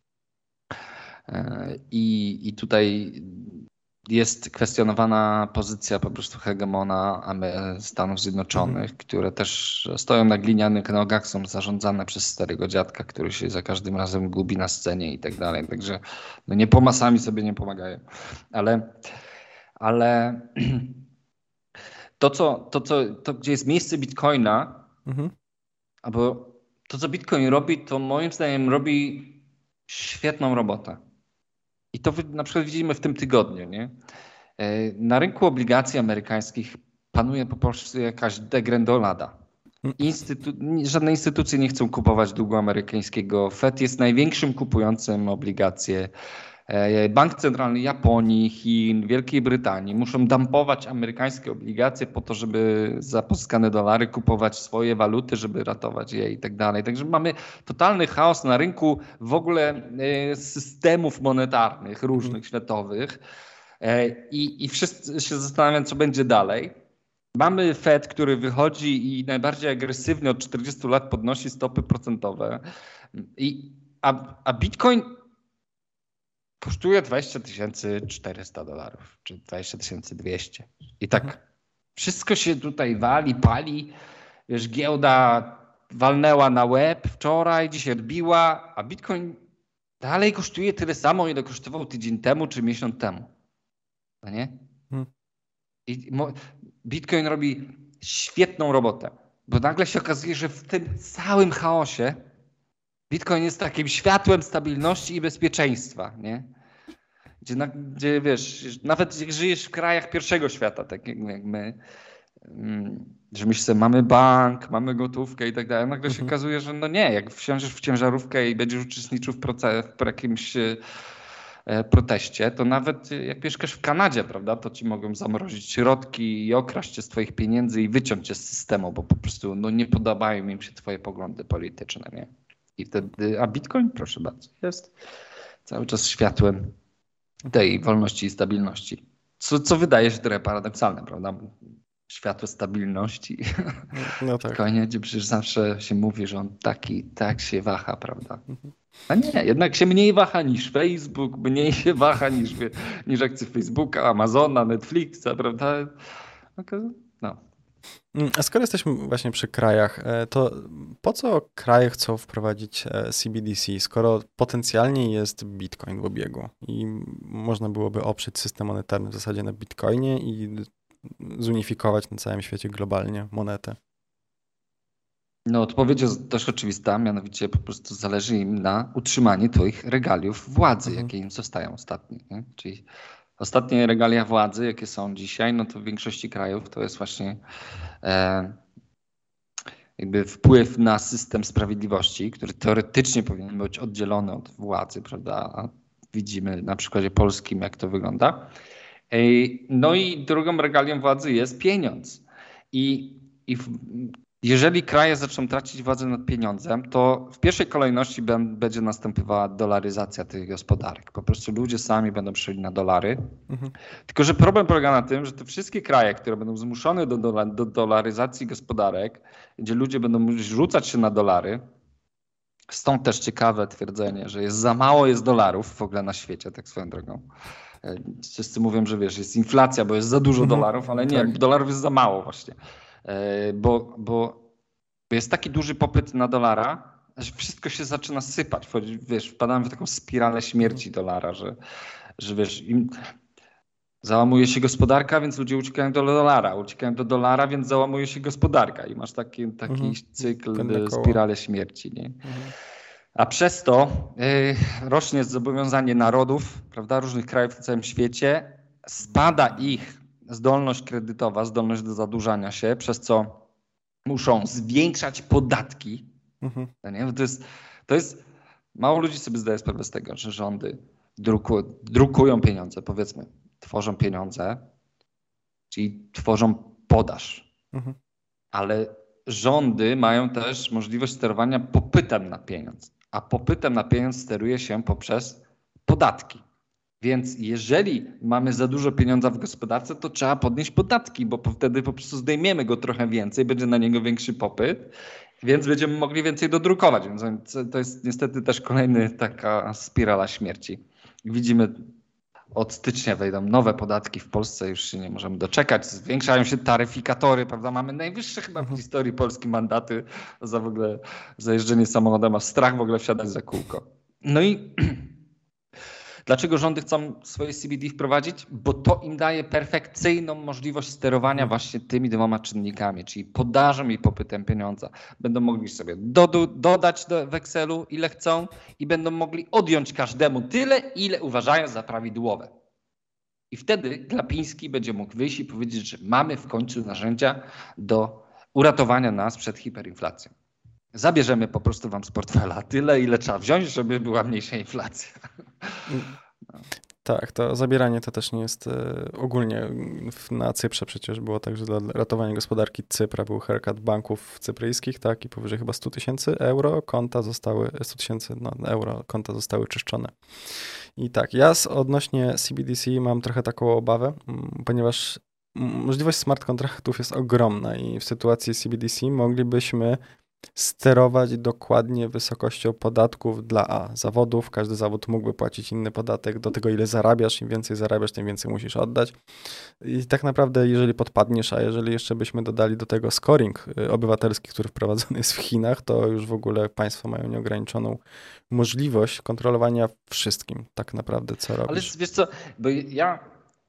i, i tutaj jest kwestionowana pozycja po prostu hegemona Stanów Zjednoczonych, które też stoją na glinianych nogach, są zarządzane przez starego dziadka, który się za każdym razem gubi na scenie i tak dalej. Także no nie pomasami sobie nie pomagają. Ale, ale to, co, to, co, to, gdzie jest miejsce Bitcoina, mhm. albo to, co Bitcoin robi, to moim zdaniem robi świetną robotę. I to na przykład widzimy w tym tygodniu. Nie? Na rynku obligacji amerykańskich panuje po prostu jakaś degrendolada. Instytu- żadne instytucje nie chcą kupować długu amerykańskiego. Fed jest największym kupującym obligacje. Bank Centralny Japonii, Chin, Wielkiej Brytanii muszą dumpować amerykańskie obligacje po to, żeby za pozyskane dolary kupować swoje waluty, żeby ratować je i tak dalej. Także mamy totalny chaos na rynku w ogóle systemów monetarnych różnych, mm. światowych i, i wszyscy się zastanawiają, co będzie dalej. Mamy Fed, który wychodzi i najbardziej agresywnie od czterdziestu lat podnosi stopy procentowe, i, a, a Bitcoin kosztuje dwadzieścia tysięcy czterysta dolarów, czy dwadzieścia tysięcy dwieście. I tak mhm. Wszystko się tutaj wali, pali. Wiesz, giełda walnęła na łeb wczoraj, dzisiaj odbiła, a Bitcoin dalej kosztuje tyle samo, ile kosztował tydzień temu czy miesiąc temu. No nie? Hmm. I Bitcoin robi świetną robotę, bo nagle się okazuje, że w tym całym chaosie Bitcoin jest takim światłem stabilności i bezpieczeństwa, nie? Gdzie, na, gdzie wiesz, nawet jak żyjesz w krajach pierwszego świata, tak jak, jak my, że myślisz sobie, mamy bank, mamy gotówkę i tak dalej, nagle się okazuje, że no nie, jak wsiądziesz w ciężarówkę i będziesz uczestniczył w, proces, w jakimś proteście, to nawet jak mieszkasz w Kanadzie, prawda, to ci mogą zamrozić środki i okraść cię z twoich pieniędzy i wyciąć cię z systemu, bo po prostu no, nie podobają im się twoje poglądy polityczne, nie? I wtedy, a Bitcoin, proszę bardzo, jest cały czas światłem tej wolności i stabilności. Co, co wydaje się trochę paradoksalne, prawda? Światło stabilności. No tak. Bitcoinie, gdzie przecież zawsze się mówi, że on taki, tak się waha, prawda? A nie, jednak się mniej waha niż Facebook, mniej się waha niż, niż akcje Facebooka, Amazona, Netflixa, prawda? No. A skoro jesteśmy właśnie przy krajach, to po co kraje chcą wprowadzić C B D C, skoro potencjalnie jest Bitcoin w obiegu i można byłoby oprzeć system monetarny w zasadzie na Bitcoinie i zunifikować na całym świecie globalnie monetę? No, odpowiedź jest dość oczywista, mianowicie po prostu zależy im na utrzymaniu tych regaliów władzy, mhm. jakie im zostają ostatnie. Nie? Czyli ostatnie regalia władzy, jakie są dzisiaj, no to w większości krajów to jest właśnie e, jakby wpływ na system sprawiedliwości, który teoretycznie powinien być oddzielony od władzy, prawda? A widzimy na przykładzie polskim, jak to wygląda. E, no i drugą regalią władzy jest pieniądz. I, i w, jeżeli kraje zaczną tracić władzę nad pieniądzem, to w pierwszej kolejności będzie następowała dolaryzacja tych gospodarek. Po prostu ludzie sami będą przeszli na dolary. Mhm. Tylko że problem polega na tym, że te wszystkie kraje, które będą zmuszone do, dola, do dolaryzacji gospodarek, gdzie ludzie będą musieli rzucać się na dolary, stąd też ciekawe twierdzenie, że jest za mało jest dolarów w ogóle na świecie, tak swoją drogą. Wszyscy mówią, że wiesz, jest inflacja, bo jest za dużo mhm. dolarów, ale nie, tak. dolarów jest za mało właśnie. Bo, bo jest taki duży popyt na dolara, że wszystko się zaczyna sypać. Wiesz, wpadamy w taką spiralę śmierci dolara, że, że wiesz, im załamuje się gospodarka, więc ludzie uciekają do dolara, uciekają do dolara, więc załamuje się gospodarka i masz taki, taki mhm. cykl, spiralę śmierci. Nie? Mhm. A przez to y, rośnie zobowiązanie narodów, prawda, różnych krajów na całym świecie, spada ich zdolność kredytowa, zdolność do zadłużania się, przez co muszą zwiększać podatki. Mhm. No nie? To jest, to jest, mało ludzi sobie zdaje sprawę z tego, że rządy druku, drukują pieniądze, powiedzmy, tworzą pieniądze, czyli tworzą podaż. Mhm. Ale rządy mają też możliwość sterowania popytem na pieniądz, a popytem na pieniądz steruje się poprzez podatki. Więc jeżeli mamy za dużo pieniądza w gospodarce, to trzeba podnieść podatki, bo wtedy po prostu zdejmiemy go trochę więcej, będzie na niego większy popyt, więc będziemy mogli więcej dodrukować. Więc to jest niestety też kolejna taka spirala śmierci. Widzimy, od stycznia wejdą nowe podatki w Polsce, już się nie możemy doczekać. Zwiększają się taryfikatory, prawda? Mamy najwyższe chyba w historii Polski mandaty za w ogóle za jeżdżenie samochodem, a strach w ogóle wsiadać za kółko. No i dlaczego rządy chcą swoje C B D wprowadzić? Bo to im daje perfekcyjną możliwość sterowania właśnie tymi dwoma czynnikami, czyli podażą i popytem pieniądza. Będą mogli sobie do, dodać do wekselu ile chcą i będą mogli odjąć każdemu tyle, ile uważają za prawidłowe. I wtedy Glapiński będzie mógł wyjść i powiedzieć, że mamy w końcu narzędzia do uratowania nas przed hiperinflacją. Zabierzemy po prostu wam z portfela tyle, ile trzeba wziąć, żeby była mniejsza inflacja. No. Tak, to zabieranie to też nie jest y, ogólnie na Cyprze przecież było tak, że dla ratowania gospodarki Cypra był haircut banków cypryjskich, tak, i powyżej chyba sto tysięcy euro konta zostały, sto tysięcy no, euro konta zostały czyszczone. I tak, ja z, odnośnie C B D C mam trochę taką obawę, ponieważ możliwość smart kontraktów jest ogromna i w sytuacji C B D C moglibyśmy sterować dokładnie wysokością podatków dla A zawodów. Każdy zawód mógłby płacić inny podatek do tego, ile zarabiasz. Im więcej zarabiasz, tym więcej musisz oddać. I tak naprawdę, jeżeli podpadniesz, a jeżeli jeszcze byśmy dodali do tego scoring obywatelski, który wprowadzony jest w Chinach, to już w ogóle państwa mają nieograniczoną możliwość kontrolowania wszystkim tak naprawdę, co robisz. Ale wiesz co, bo ja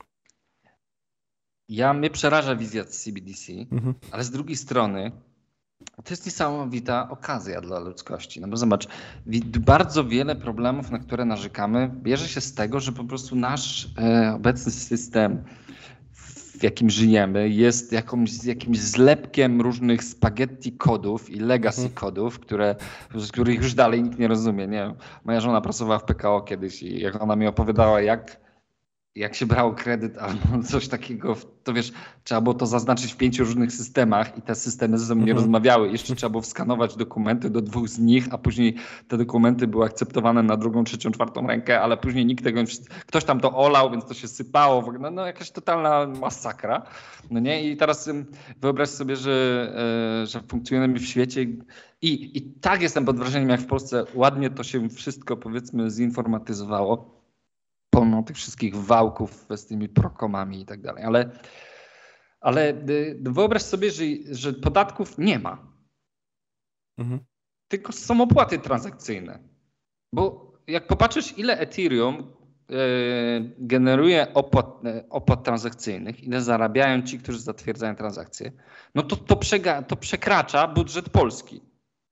Ja mnie przeraża wizja C B D C, mhm. ale z drugiej strony to jest niesamowita okazja dla ludzkości. No bo zobacz, bardzo wiele problemów, na które narzekamy, bierze się z tego, że po prostu nasz e, obecny system, w jakim żyjemy, jest jakąś, jakimś zlepkiem różnych spaghetti kodów i legacy mhm. kodów, które, z których już dalej nikt nie rozumie. Nie wiem, moja żona pracowała w P K O kiedyś i jak ona mi opowiadała, jak jak się brało kredyt albo coś takiego, to wiesz, trzeba było to zaznaczyć w pięciu różnych systemach i te systemy ze sobą nie mhm. rozmawiały. Jeszcze trzeba było skanować dokumenty do dwóch z nich, a później te dokumenty były akceptowane na drugą, trzecią, czwartą rękę, ale później nikt tego, ktoś tam to olał, więc to się sypało. No, no jakaś totalna masakra. No nie? I teraz wyobraź sobie, że, że funkcjonujemy w świecie i, i tak jestem pod wrażeniem, jak w Polsce ładnie to się wszystko, powiedzmy, zinformatyzowało. Pomimo tych wszystkich wałków z tymi prokomami i tak dalej. Ale, ale wyobraź sobie, że, że podatków nie ma. Mhm. Tylko są opłaty transakcyjne. Bo jak popatrzysz, ile Ethereum generuje opłat, opłat transakcyjnych, ile zarabiają ci, którzy zatwierdzają transakcje, no to to, przega, to przekracza budżet Polski.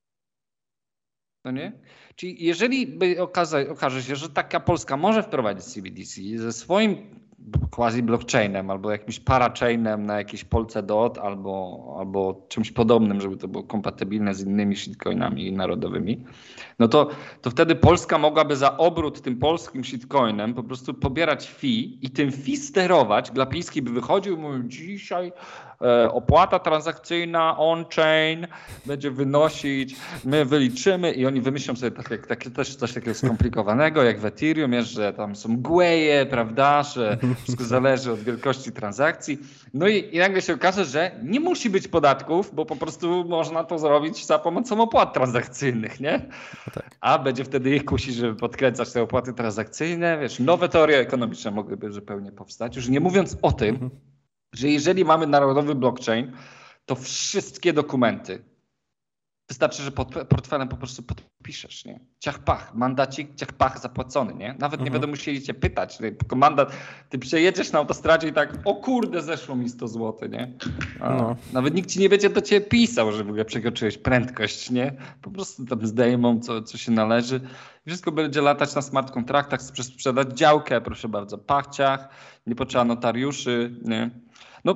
No nie? Czyli jeżeli by okaże, okaże się, że taka Polska może wprowadzić C B D C ze swoim quasi blockchainem albo jakimś parachainem na jakiejś Polkadot albo, albo czymś podobnym, żeby to było kompatybilne z innymi shitcoinami narodowymi, no to, to wtedy Polska mogłaby za obrót tym polskim shitcoinem po prostu pobierać fee i tym fee sterować. Glapiński by wychodził i mówił, dzisiaj e, opłata transakcyjna on-chain będzie wynosić, my wyliczymy i oni wymyślą sobie tak, tak, też coś takiego skomplikowanego jak w Ethereum, jest, że tam są gweje, prawda, że wszystko zależy od wielkości transakcji. No i, i nagle się okaże, że nie musi być podatków, bo po prostu można to zrobić za pomocą opłat transakcyjnych, nie? No tak. A będzie wtedy ich kusić, żeby podkręcać te opłaty transakcyjne. Wiesz, nowe teorie ekonomiczne mogłyby zupełnie powstać. Już nie mówiąc o tym, mhm. że jeżeli mamy narodowy blockchain, to wszystkie dokumenty, wystarczy, że pod portfelem po prostu podpiszesz, nie? Ciach pach, mandacik, ciach pach zapłacony, nie? Nawet mhm. nie będą musieli cię pytać, tylko mandat, ty przejedziesz na autostradzie i tak, o kurde, zeszło mi sto złotych, nie? A, no. Nawet nikt ci nie będzie do ciebie pisał, że w ogóle przekroczyłeś prędkość, nie? Po prostu tam zdejmą, co, co się należy. Wszystko będzie latać na smart kontraktach, sprzedać działkę, proszę bardzo, pachciach, nie potrzeba notariuszy, nie? No,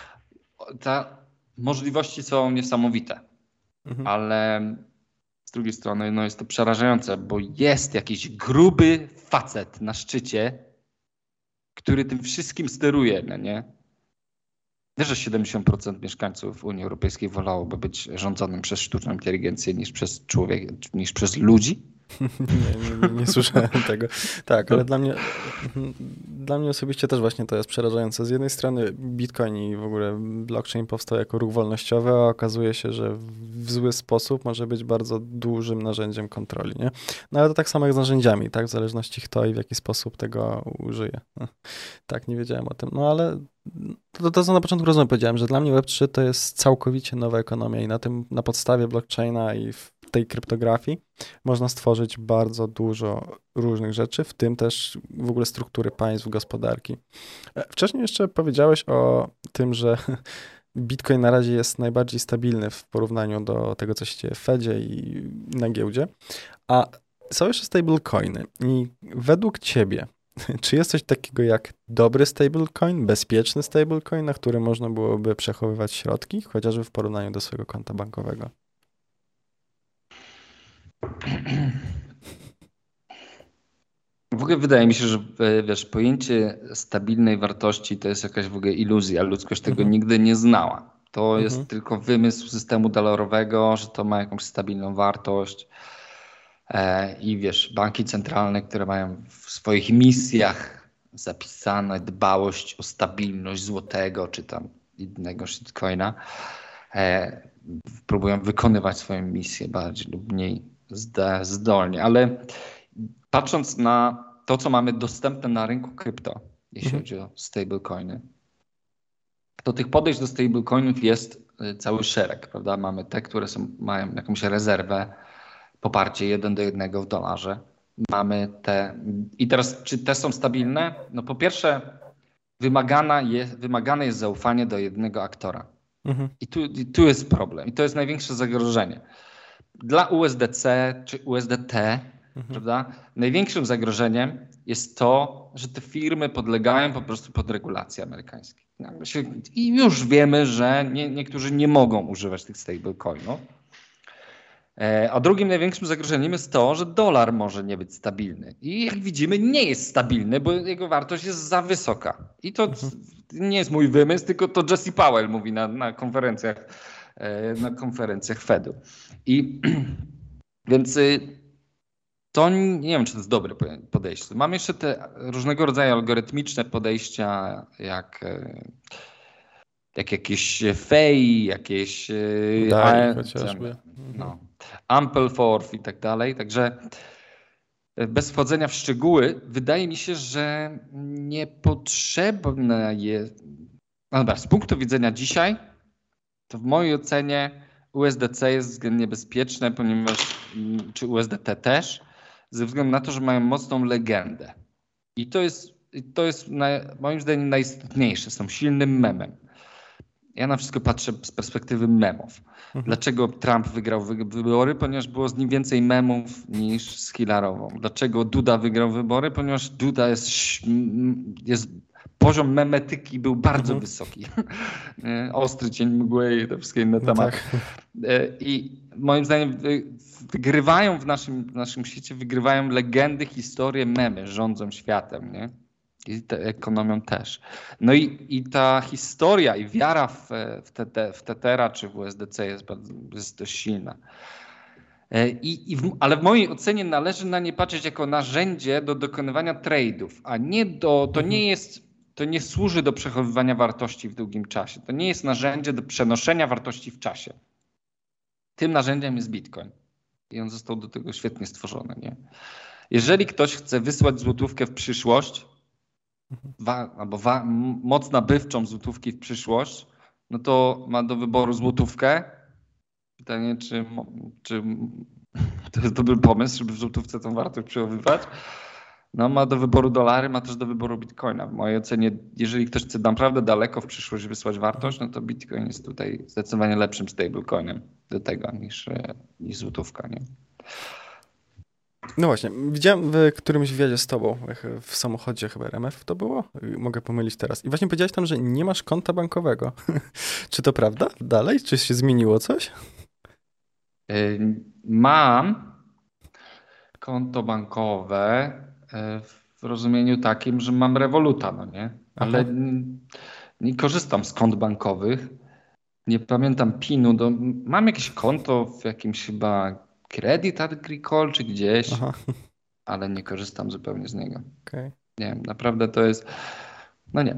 te możliwości są niesamowite. Mhm. Ale z drugiej strony no jest to przerażające, bo jest jakiś gruby facet na szczycie, który tym wszystkim steruje, no nie? Wiesz, że siedemdziesiąt procent mieszkańców Unii Europejskiej wolałoby być rządzonym przez sztuczną inteligencję niż przez człowiek, niż przez ludzi? Nie, nie, nie słyszałem tego. Tak, ale dla mnie, dla mnie osobiście też właśnie to jest przerażające. Z jednej strony Bitcoin i w ogóle blockchain powstał jako ruch wolnościowy, a okazuje się, że w zły sposób może być bardzo dużym narzędziem kontroli, nie? No ale to tak samo jak z narzędziami, tak? W zależności kto i w jaki sposób tego użyje. No, tak, nie wiedziałem o tym. No ale to, to co na początku rozmowy powiedziałem, że dla mnie web trzy to jest całkowicie nowa ekonomia i na tym, na podstawie blockchaina i w tej kryptografii można stworzyć bardzo dużo różnych rzeczy, w tym też w ogóle struktury państw, gospodarki. Wcześniej jeszcze powiedziałeś o tym, że Bitcoin na razie jest najbardziej stabilny w porównaniu do tego, co się dzieje w Fedzie i na giełdzie, a są jeszcze stablecoiny i według ciebie czy jest coś takiego jak dobry stablecoin, bezpieczny stablecoin, na który można byłoby przechowywać środki, chociażby w porównaniu do swojego konta bankowego? W ogóle wydaje mi się, że wiesz, pojęcie stabilnej wartości to jest jakaś w ogóle iluzja. Ludzkość tego mhm. nigdy nie znała. To mhm. jest tylko wymysł systemu dolarowego, że to ma jakąś stabilną wartość. I wiesz, banki centralne, które mają w swoich misjach zapisane dbałość o stabilność złotego czy tam innego shitcoina, e, próbują wykonywać swoją misję bardziej lub mniej zdolnie. Ale patrząc na to, co mamy dostępne na rynku krypto, jeśli mhm. chodzi o stablecoiny, to tych podejść do stablecoinów jest cały szereg, prawda? Mamy te, które są, mają jakąś rezerwę, poparcie jeden do jednego w dolarze. Mamy te... I teraz, czy te są stabilne? No po pierwsze, wymagana jest, wymagane jest zaufanie do jednego aktora. Mhm. I, tu, I tu jest problem. I to jest największe zagrożenie. Dla U S D C czy U S D T, mhm. prawda? Największym zagrożeniem jest to, że te firmy podlegają po prostu pod regulacje amerykańskie. I już wiemy, że nie, niektórzy nie mogą używać tych stablecoinów. A drugim największym zagrożeniem jest to, że dolar może nie być stabilny. I jak widzimy, nie jest stabilny, bo jego wartość jest za wysoka. I to mhm. nie jest mój wymysł, tylko to Jesse Powell mówi na, na konferencjach, na konferencjach Fedu. I więc to nie wiem, czy to jest dobre podejście. Mam jeszcze te różnego rodzaju algorytmiczne podejścia, jak, jak jakieś F E I, jakieś Daj, chociażby. No, Ampleforth i tak dalej. Także bez wchodzenia w szczegóły, wydaje mi się, że niepotrzebne jest. No dobra, z punktu widzenia dzisiaj, to w mojej ocenie U S D C jest względnie bezpieczne, ponieważ czy U S D T też, ze względu na to, że mają mocną legendę. I to jest, to jest moim zdaniem najistotniejsze. Są silnym memem. Ja na wszystko patrzę z perspektywy memów. Mhm. Dlaczego Trump wygrał wybory? Ponieważ było z nim więcej memów niż z Hillarową. Dlaczego Duda wygrał wybory? Ponieważ Duda jest, jest poziom memetyki był bardzo mhm. wysoki. Ostry cień mgły i te wszystkie inne tematy. No tak. I moim zdaniem wygrywają w naszym, w naszym świecie, wygrywają legendy, historie, memy, rządzą światem, nie? I te, ekonomią też. No i, i ta historia i wiara w, w, te, w Tethera czy w U S D C jest, bardzo, jest dość silna. I, i w, ale w mojej ocenie należy na nie patrzeć jako narzędzie do dokonywania trade'ów, a nie do, to nie jest, to nie służy do przechowywania wartości w długim czasie. To nie jest narzędzie do przenoszenia wartości w czasie. Tym narzędziem jest Bitcoin. I on został do tego świetnie stworzony, nie? Jeżeli ktoś chce wysłać złotówkę w przyszłość, Wa, albo wa, moc nabywczą złotówki w przyszłość, no to ma do wyboru złotówkę. Pytanie, czy, czy to jest dobry pomysł, żeby w złotówce tą wartość przechowywać. No, ma do wyboru dolary, ma też do wyboru bitcoina. W mojej ocenie, jeżeli ktoś chce naprawdę daleko w przyszłość wysłać wartość, no to bitcoin jest tutaj zdecydowanie lepszym stablecoinem do tego niż, niż złotówka, nie? No właśnie, widziałem w którymś wywiadzie z tobą, w samochodzie chyba R M F to było, mogę pomylić teraz. I właśnie powiedziałeś tam, że nie masz konta bankowego. Czy to prawda? Dalej? Czy się zmieniło coś? Mam konto bankowe w rozumieniu takim, że mam Revoluta, no nie? Ale nie, nie korzystam z kont bankowych. Nie pamiętam pinu. Do, mam jakieś konto w jakimś chyba Credit Agricole czy gdzieś, Aha. ale nie korzystam zupełnie z niego. Okay. Nie wiem, naprawdę to jest... No nie.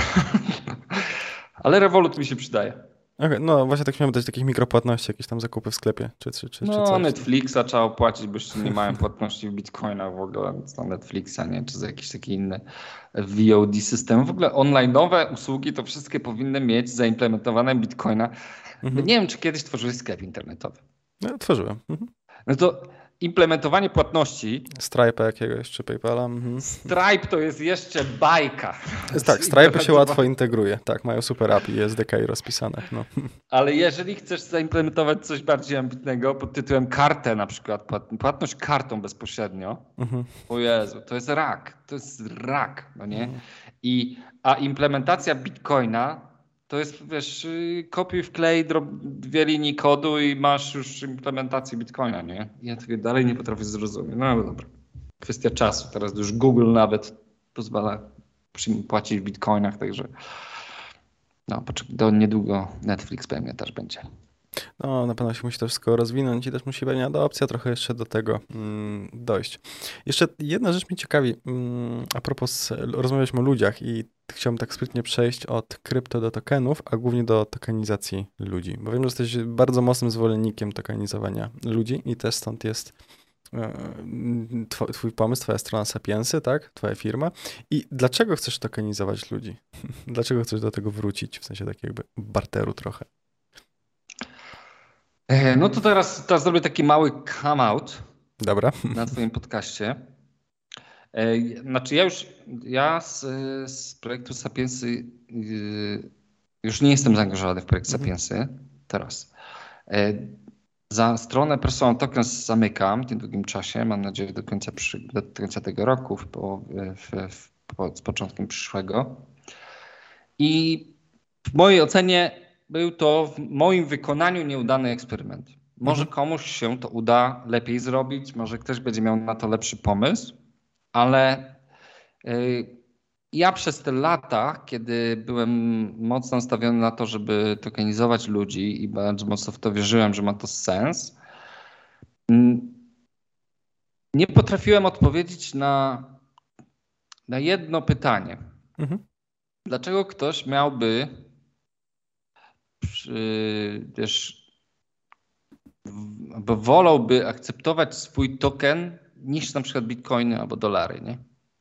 Ale Revolut mi się przydaje. Okay, no właśnie tak miałem dać takich mikropłatności, jakieś tam zakupy w sklepie, czy, czy, czy, no czy coś. Netflixa trzeba płacić, bo jeszcze nie mają płatności w Bitcoinach w ogóle, więc na Netflixa, nie? Czy za jakieś takie inne V O D systemy. W ogóle online'owe usługi to wszystkie powinny mieć zaimplementowane Bitcoina. Mhm. Nie wiem, czy kiedyś tworzyłeś sklep internetowy. No, tworzyłem. Mhm. No to implementowanie płatności... Stripe jakiegoś, czy PayPala. Mhm. Stripe to jest jeszcze bajka. Tak, Stripe się łatwo integruje. Tak, mają super A P I, S D K rozpisane. No. Ale jeżeli chcesz zaimplementować coś bardziej ambitnego pod tytułem kartę na przykład, płatność kartą bezpośrednio, mhm. o Jezu, to jest rak. To jest rak, no nie? Mhm. I, a implementacja Bitcoina to jest, wiesz, kopiuj, wklej dwie linii kodu i masz już implementację Bitcoina, nie? Ja tego dalej nie potrafię zrozumieć. No dobra. Kwestia czasu. Teraz już Google nawet pozwala płacić w Bitcoinach, także no, do niedługo Netflix pewnie też będzie. No, na pewno się musi to wszystko rozwinąć i też musi pewnie adopcja trochę jeszcze do tego mm, dojść. Jeszcze jedna rzecz mnie ciekawi. Mm, a propos, rozmawialiśmy o ludziach i chciałbym tak sprytnie przejść od krypto do tokenów, a głównie do tokenizacji ludzi. Bo wiem, że jesteś bardzo mocnym zwolennikiem tokenizowania ludzi i też stąd jest twój pomysł, twoja strona Sapiensy, tak? Twoja firma. I dlaczego chcesz tokenizować ludzi? Dlaczego chcesz do tego wrócić? W sensie takiego jakby barteru trochę. No to teraz, teraz zrobię taki mały come out. Dobra. Na twoim podcaście. Znaczy ja już, ja z, z projektu Sapiensy już nie jestem zaangażowany w projekt mhm. Sapiensy teraz. Za stronę Personal Tokens zamykam w niedługim czasie, mam nadzieję do końca, przy, do końca tego roku, w, w, w, w, z początkiem przyszłego. I w mojej ocenie był to w moim wykonaniu nieudany eksperyment. Może mhm. komuś się to uda lepiej zrobić, może ktoś będzie miał na to lepszy pomysł, ale y, ja przez te lata, kiedy byłem mocno nastawiony na to, żeby tokenizować ludzi i bardzo mocno w to wierzyłem, że ma to sens, nie potrafiłem odpowiedzieć na, na jedno pytanie. Mhm. Dlaczego ktoś miałby przy, wiesz, bo wolałby akceptować swój token niż na przykład bitcoiny albo dolary, nie?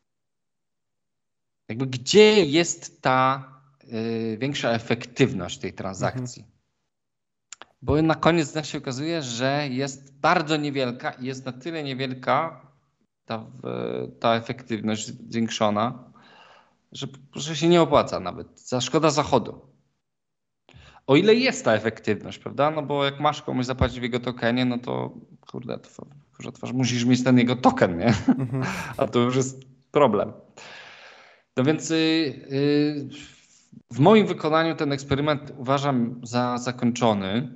Jakby gdzie jest ta y, większa efektywność tej transakcji? Mhm. Bo na koniec dnia się okazuje, że jest bardzo niewielka i jest na tyle niewielka ta, ta efektywność zwiększona, że, że się nie opłaca nawet. Za szkoda zachodu. O ile jest ta efektywność, prawda? No bo jak masz komuś zapłacić w jego tokenie, no to kurde, kurze twarz, musisz mieć ten jego token, nie? Mhm. A to już jest problem. No więc yy, yy, w moim wykonaniu ten eksperyment uważam za zakończony.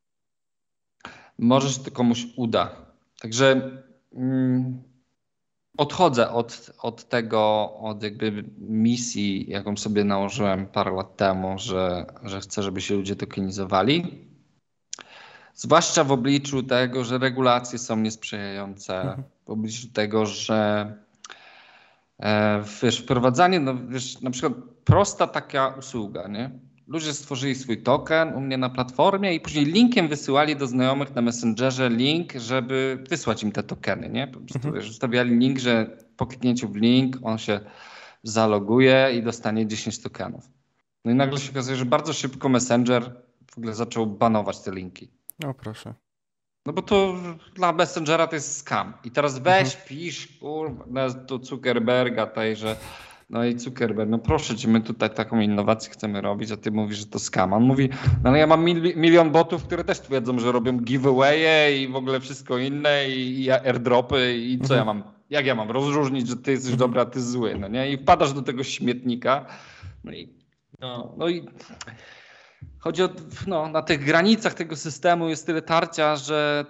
Może się to komuś uda. Także yy, odchodzę od, od tego, od jakby misji, jaką sobie nałożyłem parę lat temu, że, że chcę, żeby się ludzie tokenizowali. Zwłaszcza w obliczu tego, że regulacje są niesprzyjające, mhm. w obliczu tego, że e, wiesz, wprowadzanie, no wiesz, na przykład prosta taka usługa, nie? Ludzie stworzyli swój token u mnie na platformie i później linkiem wysyłali do znajomych na Messengerze link, żeby wysłać im te tokeny, nie? Po prostu mhm. wiesz, wstawiali link, że po kliknięciu w link on się zaloguje i dostanie dziesięć tokenów. No i nagle się okazuje, że bardzo szybko Messenger w ogóle zaczął banować te linki. O proszę. No bo to dla Messengera to jest scam. I teraz weź, mhm. pisz, kurwa, do Zuckerberga tej, że no i Zuckerberg, no proszę cię, my tutaj taką innowację chcemy robić, a ty mówisz, że to scam. On mówi, no ale ja mam mil, milion botów, które też twierdzą, że robią giveawaye i w ogóle wszystko inne i, i airdropy i co mhm. ja mam, jak ja mam rozróżnić, że ty jesteś mhm. dobry, a ty zły, no nie? I wpadasz do tego śmietnika, no i no, no i chodzi o, no, na tych granicach tego systemu jest tyle tarcia, że,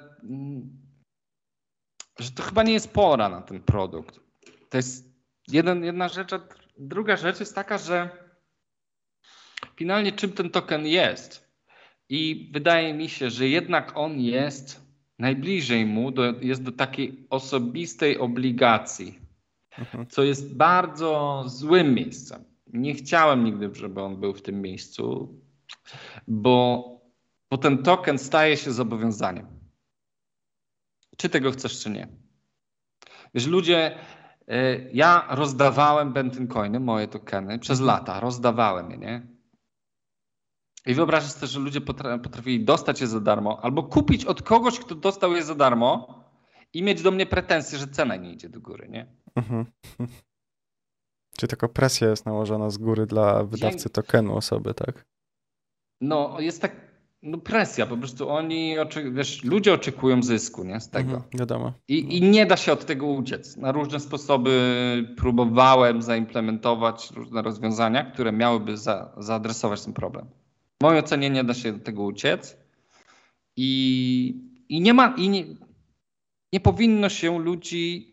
że to chyba nie jest pora na ten produkt. To jest jeden, jedna rzecz, a druga rzecz jest taka, że finalnie czym ten token jest. I wydaje mi się, że jednak on jest najbliżej mu, do, jest do takiej osobistej obligacji, mhm. co jest bardzo złym miejscem. Nie chciałem nigdy, żeby on był w tym miejscu, bo, bo ten token staje się zobowiązaniem. Czy tego chcesz, czy nie. Wiesz, ludzie, ja rozdawałem Benton Coiny, moje tokeny, przez mhm. lata, rozdawałem je, nie? I wyobraź sobie, że ludzie potrafili dostać je za darmo, albo kupić od kogoś, kto dostał je za darmo i mieć do mnie pretensje, że cena nie idzie do góry, nie? Mhm. Czy taka presja jest nałożona z góry dla wydawcy Dzięki. tokenu osoby, tak? No, jest tak, no presja, po prostu oni, wiesz, ludzie oczekują zysku, nie, z tego. Mhm, wiadomo. I, no. I nie da się od tego uciec. Na różne sposoby próbowałem zaimplementować różne rozwiązania, które miałyby za, zaadresować ten problem. W mojej ocenie nie da się do tego uciec i, i nie ma, i nie, nie powinno się ludzi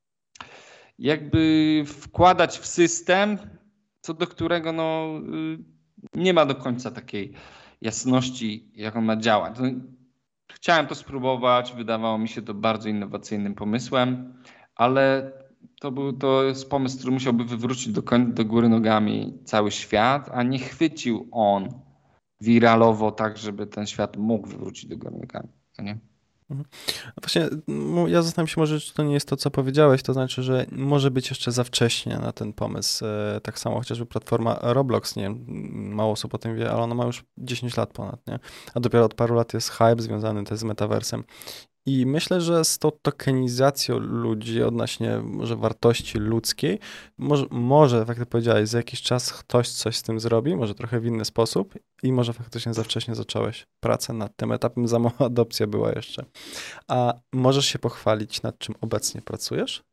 jakby wkładać w system, co do którego no, nie ma do końca takiej jasności, jak on ma działać. No, chciałem to spróbować, wydawało mi się to bardzo innowacyjnym pomysłem, ale to był to jest pomysł, który musiałby wywrócić do, do góry nogami cały świat, a nie chwycił on wiralowo tak, żeby ten świat mógł wywrócić do góry nogami. Nie? Właśnie ja zastanawiam się może, czy to nie jest to, co powiedziałeś, to znaczy, że może być jeszcze za wcześnie na ten pomysł. Tak samo chociażby platforma Roblox, nie wiem, mało osób o tym wie, ale ona ma już dziesięć lat ponad, nie? A dopiero od paru lat jest hype związany też z metaversem. I myślę, że z tą tokenizacją ludzi odnośnie może wartości ludzkiej, może, może, jak ty powiedziałeś, za jakiś czas ktoś coś z tym zrobi, może trochę w inny sposób i może faktycznie za wcześnie zacząłeś pracę nad tym etapem, za mała adopcja była jeszcze. A możesz się pochwalić, nad czym obecnie pracujesz?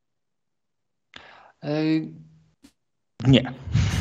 Ej, nie.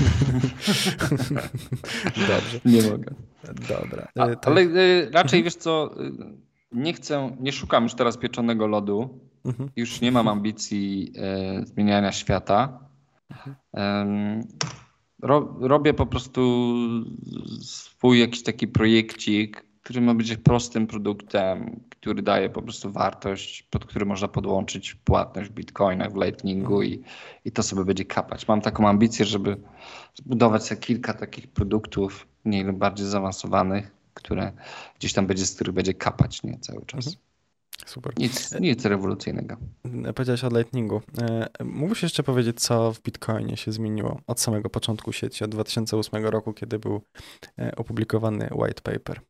Dobrze. Nie mogę. Dobra. A, tak. Ale y, raczej, wiesz co, y, nie chcę, nie szukam już teraz pieczonego lodu. Mhm. Już nie mam ambicji y, zmieniania świata. Mhm. Y, ro, robię po prostu swój jakiś taki projekcik, który ma być prostym produktem, który daje po prostu wartość, pod który można podłączyć płatność w bitcoinach, w Lightningu i, i to sobie będzie kapać. Mam taką ambicję, żeby zbudować sobie kilka takich produktów mniej lub bardziej zaawansowanych, które gdzieś tam będzie, z których będzie kapać, nie, cały czas. Mhm. Super. Nic, nic rewolucyjnego. Powiedziałeś o Lightningu. Mógłbyś jeszcze powiedzieć, co w Bitcoinie się zmieniło od samego początku sieci, od dwa tysiące ósmego roku, kiedy był opublikowany white paper?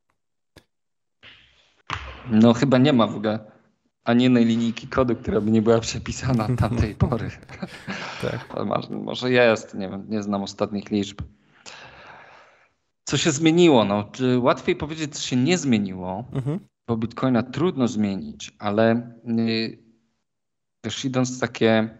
No chyba nie ma w ogóle ani jednej linijki kodu, która by nie była przepisana od tamtej pory. Tak. Może jest, nie wiem, nie znam ostatnich liczb. Co się zmieniło? No, czy łatwiej powiedzieć, co się nie zmieniło, mhm. bo Bitcoina trudno zmienić, ale yy, też idąc takie...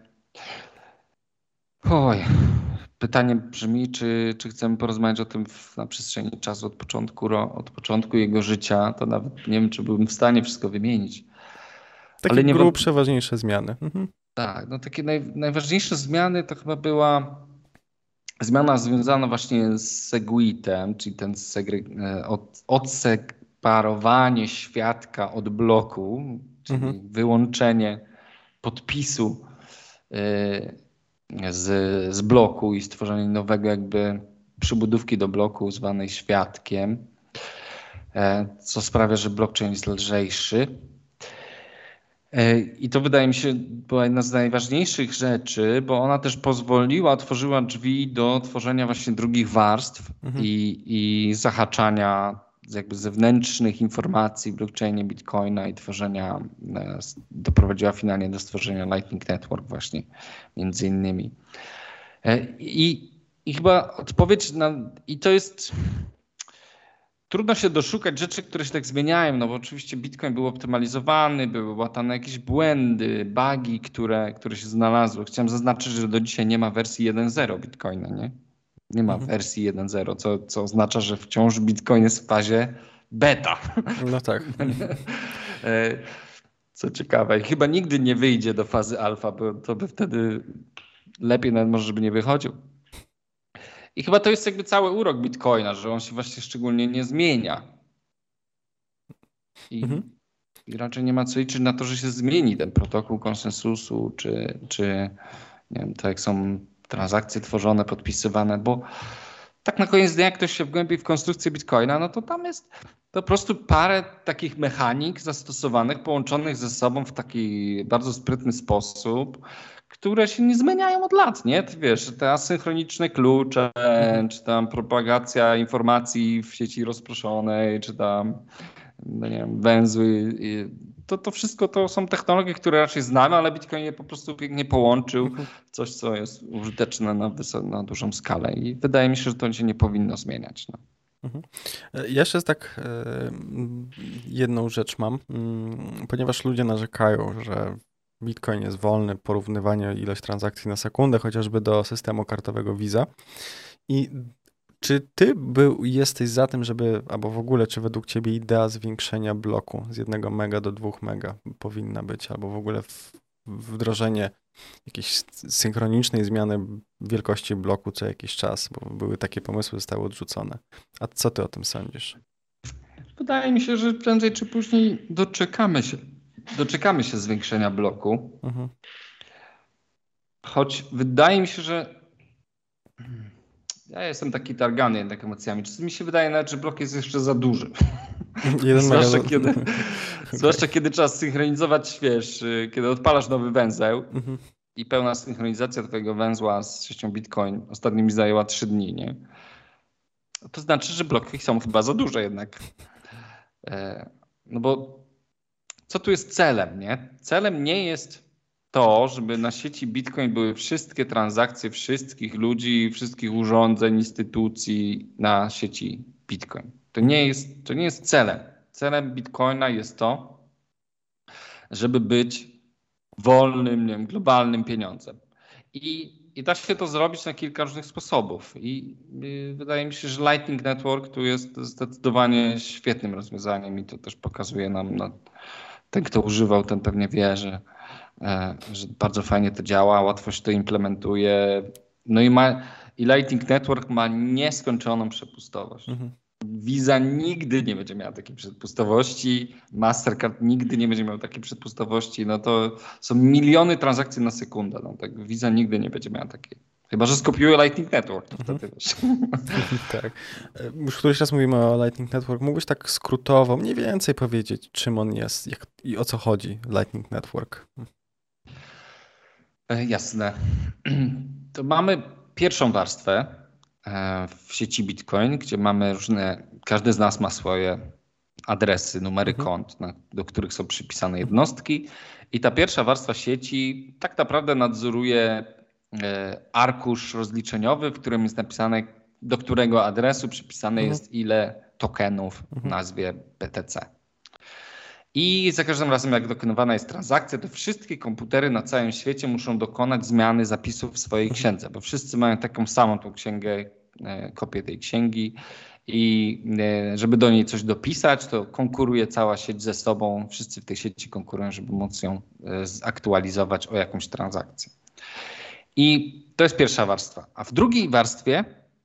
Oj, pytanie brzmi, czy, czy chcemy porozmawiać o tym w, na przestrzeni czasu od początku, od początku jego życia, to nawet nie wiem, czy byłbym w stanie wszystko wymienić. Takie ale nie grubsze, ważniejsze zmiany. Mhm. Tak, no takie naj, najważniejsze zmiany to chyba była zmiana związana właśnie z Segwitem, czyli ten segre- od, odseparowanie świadka od bloku, czyli mhm. wyłączenie podpisu yy, z, z bloku i stworzenie nowego jakby przybudówki do bloku zwanej świadkiem, yy, co sprawia, że blockchain jest lżejszy. I to wydaje mi się była jedna z najważniejszych rzeczy, bo ona też pozwoliła, otworzyła drzwi do tworzenia właśnie drugich warstw mhm. i, i zahaczania jakby zewnętrznych informacji w blockchainie Bitcoina i tworzenia, doprowadziła finalnie do stworzenia Lightning Network właśnie między innymi. I, i chyba odpowiedź na, i to jest... Trudno się doszukać rzeczy, które się tak zmieniają, no bo oczywiście Bitcoin był optymalizowany, były łatane jakieś błędy, bugi, które, które się znalazły. Chciałem zaznaczyć, że do dzisiaj nie ma wersji jeden zero Bitcoina, nie? Nie ma mhm. wersji jeden zero, co, co oznacza, że wciąż Bitcoin jest w fazie beta. No tak. Co ciekawe, chyba nigdy nie wyjdzie do fazy alfa, bo to by wtedy lepiej nawet może, żeby nie wychodził. I chyba to jest jakby cały urok Bitcoina, że on się właśnie szczególnie nie zmienia. I, mhm. i raczej nie ma co liczyć na to, że się zmieni ten protokół konsensusu, czy, czy nie wiem, to jak są transakcje tworzone, podpisywane, bo tak na koniec dnia, jak ktoś się wgłębi w konstrukcję Bitcoina, no to tam jest po prostu parę takich mechanik zastosowanych, połączonych ze sobą w taki bardzo sprytny sposób, które się nie zmieniają od lat, nie? Ty wiesz, te asynchroniczne klucze, mhm. czy tam propagacja informacji w sieci rozproszonej, czy tam no nie wiem, węzły. To, to wszystko to są technologie, które raczej znamy, ale Bitcoin je po prostu pięknie połączył mhm. w coś, co jest użyteczne na, wysok- na dużą skalę i wydaje mi się, że to się nie powinno zmieniać. No. Mhm. Jeszcze tak jedną rzecz mam, ponieważ ludzie narzekają, że Bitcoin jest wolny, porównywanie ilość transakcji na sekundę, chociażby do systemu kartowego Visa. I czy ty był, jesteś za tym, żeby, albo w ogóle, czy według ciebie idea zwiększenia bloku z jednego mega do dwóch mega powinna być, albo w ogóle w, wdrożenie jakiejś synchronicznej zmiany wielkości bloku co jakiś czas, bo były takie pomysły, zostały odrzucone. A co ty o tym sądzisz? Wydaje mi się, że prędzej czy później doczekamy się, doczekamy się zwiększenia bloku. Mhm. Choć wydaje mi się, że ja jestem taki targany jednak emocjami. Czasami mi się wydaje nawet, że blok jest jeszcze za duży. Jeden zwłaszcza, mega... kiedy, zwłaszcza kiedy trzeba synchronizować, wiesz, kiedy odpalasz nowy węzeł mhm. i pełna synchronizacja twojego węzła z siecią Bitcoin ostatnio mi zajęła trzy dni, nie? To znaczy, że bloki są chyba za duże jednak. No bo co tu jest celem, nie? Celem nie jest to, żeby na sieci Bitcoin były wszystkie transakcje wszystkich ludzi, wszystkich urządzeń, instytucji na sieci Bitcoin. To nie jest, to nie jest celem. Celem Bitcoina jest to, żeby być wolnym, nie wiem, globalnym pieniądzem. I, I da się to zrobić na kilka różnych sposobów. I, I wydaje mi się, że Lightning Network tu jest zdecydowanie świetnym rozwiązaniem i to też pokazuje nam, no, ten kto używał, ten pewnie wie, że że bardzo fajnie to działa, łatwo się to implementuje. No i, ma, i Lightning Network ma nieskończoną przepustowość. Mhm. Visa nigdy nie będzie miała takiej przepustowości, Mastercard nigdy nie będzie miał takiej przepustowości. No to są miliony transakcji na sekundę. No tak Visa nigdy nie będzie miała takiej. Chyba że skopiuje Lightning Network, to mhm. wtedy wiesz. Tak. Już któryś raz mówimy o Lightning Network. Mógłbyś tak skrótowo mniej więcej powiedzieć, czym on jest jak, i o co chodzi Lightning Network? Jasne. To mamy pierwszą warstwę w sieci Bitcoin, gdzie mamy różne, każdy z nas ma swoje adresy, numery mhm. kont, na, do których są przypisane jednostki i ta pierwsza warstwa sieci tak naprawdę nadzoruje arkusz rozliczeniowy, w którym jest napisane, do którego adresu przypisane mhm. jest ile tokenów w nazwie B T C. I za każdym razem, jak dokonywana jest transakcja, to wszystkie komputery na całym świecie muszą dokonać zmiany zapisów w swojej księdze, bo wszyscy mają taką samą tą księgę, kopię tej księgi i żeby do niej coś dopisać, to konkuruje cała sieć ze sobą. Wszyscy w tej sieci konkurują, żeby móc ją zaktualizować o jakąś transakcję. I to jest pierwsza warstwa. A w drugiej warstwie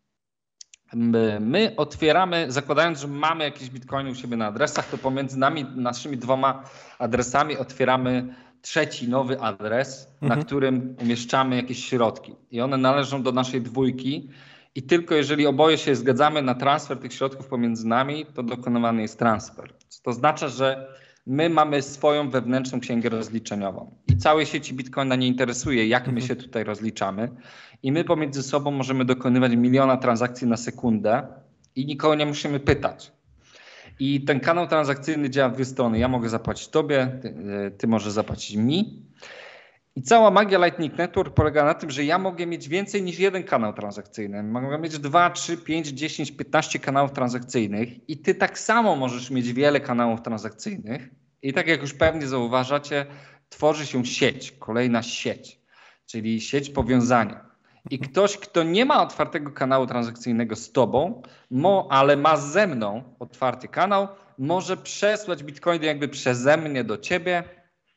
My, my otwieramy, zakładając, że mamy jakieś bitcoiny u siebie na adresach, to pomiędzy nami, naszymi dwoma adresami otwieramy trzeci, nowy adres, mhm. na którym umieszczamy jakieś środki. I one należą do naszej dwójki i tylko jeżeli oboje się zgadzamy na transfer tych środków pomiędzy nami, to dokonywany jest transfer. To oznacza, że my mamy swoją wewnętrzną księgę rozliczeniową i całej sieci Bitcoina nie interesuje, jak my się tutaj rozliczamy i my pomiędzy sobą możemy dokonywać miliona transakcji na sekundę i nikogo nie musimy pytać. I ten kanał transakcyjny działa w dwie strony. Ja mogę zapłacić tobie, ty, ty możesz zapłacić mi. I cała magia Lightning Network polega na tym, że ja mogę mieć więcej niż jeden kanał transakcyjny. Mogę mieć dwa, trzy, pięć, dziesięć, piętnaście kanałów transakcyjnych i ty tak samo możesz mieć wiele kanałów transakcyjnych. I tak jak już pewnie zauważacie, tworzy się sieć, kolejna sieć, czyli sieć powiązania. I ktoś, kto nie ma otwartego kanału transakcyjnego z tobą, mo, ale ma ze mną otwarty kanał, może przesłać bitcoiny jakby przeze mnie do ciebie,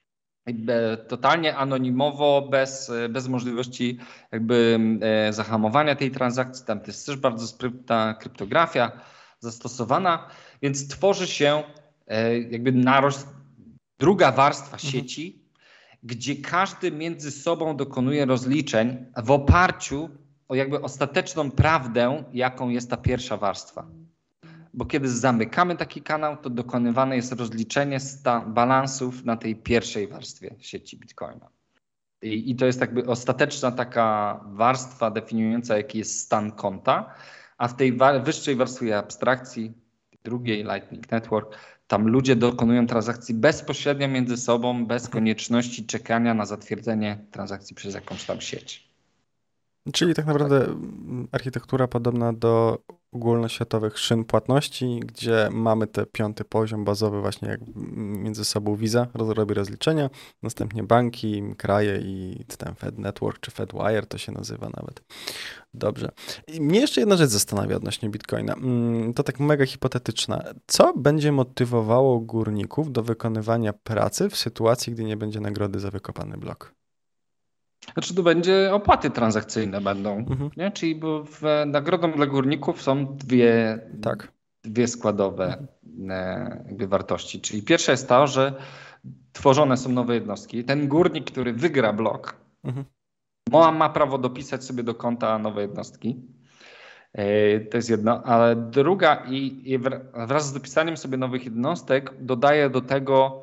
totalnie anonimowo, bez, bez możliwości jakby zahamowania tej transakcji. Tam to jest też bardzo sprytna kryptografia zastosowana, więc tworzy się jakby narost, druga warstwa sieci, mhm. gdzie każdy między sobą dokonuje rozliczeń w oparciu o jakby ostateczną prawdę, jaką jest ta pierwsza warstwa. Bo kiedy zamykamy taki kanał, to dokonywane jest rozliczenie sta- balansów na tej pierwszej warstwie sieci Bitcoina. I, I to jest jakby ostateczna taka warstwa definiująca, jaki jest stan konta, a w tej wa- wyższej warstwie abstrakcji, drugiej Lightning Network, tam ludzie dokonują transakcji bezpośrednio między sobą, bez konieczności czekania na zatwierdzenie transakcji przez jakąś tam sieć. Czyli tak naprawdę architektura podobna do ogólnoświatowych szyn płatności, gdzie mamy ten piąty poziom bazowy właśnie jak między sobą Visa robi rozliczenia, następnie banki, kraje i ten Fed Network czy FedWire to się nazywa nawet. Dobrze. I mnie jeszcze jedna rzecz zastanawia odnośnie Bitcoina. To tak mega hipotetyczna. Co będzie motywowało górników do wykonywania pracy w sytuacji, gdy nie będzie nagrody za wykopany blok? Znaczy to będzie opłaty transakcyjne będą, mhm. nie? Czyli bo w, nagrodą dla górników są dwie, tak. dwie składowe jakby wartości. Czyli pierwsza jest to, że tworzone są nowe jednostki. Ten górnik, który wygra blok, mhm. ma, ma prawo dopisać sobie do konta nowe jednostki. To jest jedno, ale druga i wraz z dopisaniem sobie nowych jednostek dodaje do tego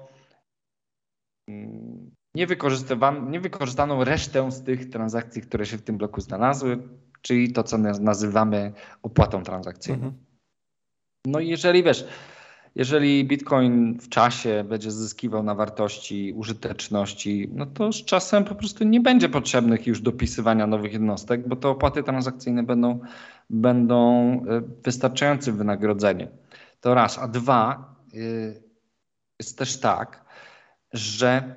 niewykorzystaną resztę z tych transakcji, które się w tym bloku znalazły, czyli to, co nazywamy opłatą transakcyjną. Mhm. No i jeżeli wiesz, jeżeli Bitcoin w czasie będzie zyskiwał na wartości, użyteczności, no to z czasem po prostu nie będzie potrzebnych już dopisywania nowych jednostek, bo te opłaty transakcyjne będą, będą wystarczającym wynagrodzeniem. To raz. A dwa, jest też tak, że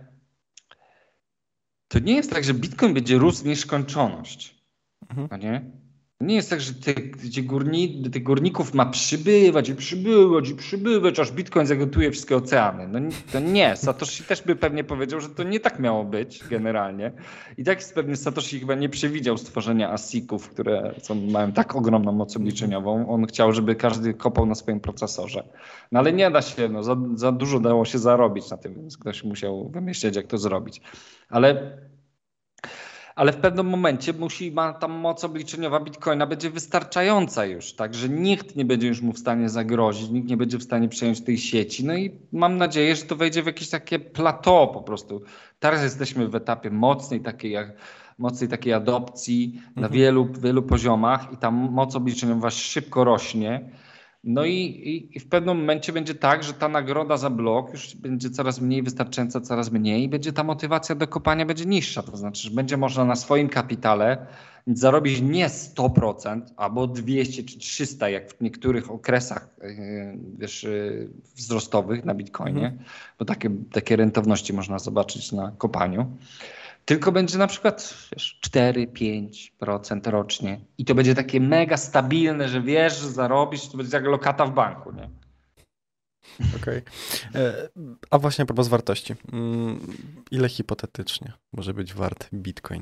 to nie jest tak, że Bitcoin będzie rósł w nieskończoność. Mhm. No nie? Nie jest tak, że tych, górni, tych górników ma przybywać i przybywać i przybywać, aż Bitcoin zagotuje wszystkie oceany. No to nie. Satoshi też by pewnie powiedział, że to nie tak miało być generalnie. I tak jest pewnie Satoshi chyba nie przewidział stworzenia ASIC-ów, które są, mają tak ogromną moc obliczeniową. On chciał, żeby każdy kopał na swoim procesorze. No ale nie da się, no, za, za dużo dało się zarobić na tym, więc ktoś musiał wymyśleć, jak to zrobić. Ale Ale w pewnym momencie musi, ma tam moc obliczeniowa Bitcoina będzie wystarczająca już, tak, że nikt nie będzie już mu w stanie zagrozić, nikt nie będzie w stanie przejąć tej sieci. No i mam nadzieję, że to wejdzie w jakieś takie plateau po prostu. Teraz jesteśmy w etapie mocnej takiej, jak, mocnej takiej adopcji mhm. na wielu, wielu poziomach i ta moc obliczeniowa szybko rośnie. No i, i, i w pewnym momencie będzie tak, że ta nagroda za blok już będzie coraz mniej wystarczająca, coraz mniej i będzie ta motywacja do kopania będzie niższa. To znaczy, że będzie można na swoim kapitale zarobić nie sto procent albo dwieście czy trzysta, jak w niektórych okresach wiesz, wzrostowych na Bitcoinie, mhm. bo takie, takie rentowności można zobaczyć na kopaniu. Tylko będzie na przykład wiesz, cztery do pięciu procent rocznie. I to będzie takie mega stabilne, że wiesz, że zarobisz, to będzie jak lokata w banku, nie? Okej. Okay. A właśnie a propos wartości. Ile hipotetycznie może być wart Bitcoin?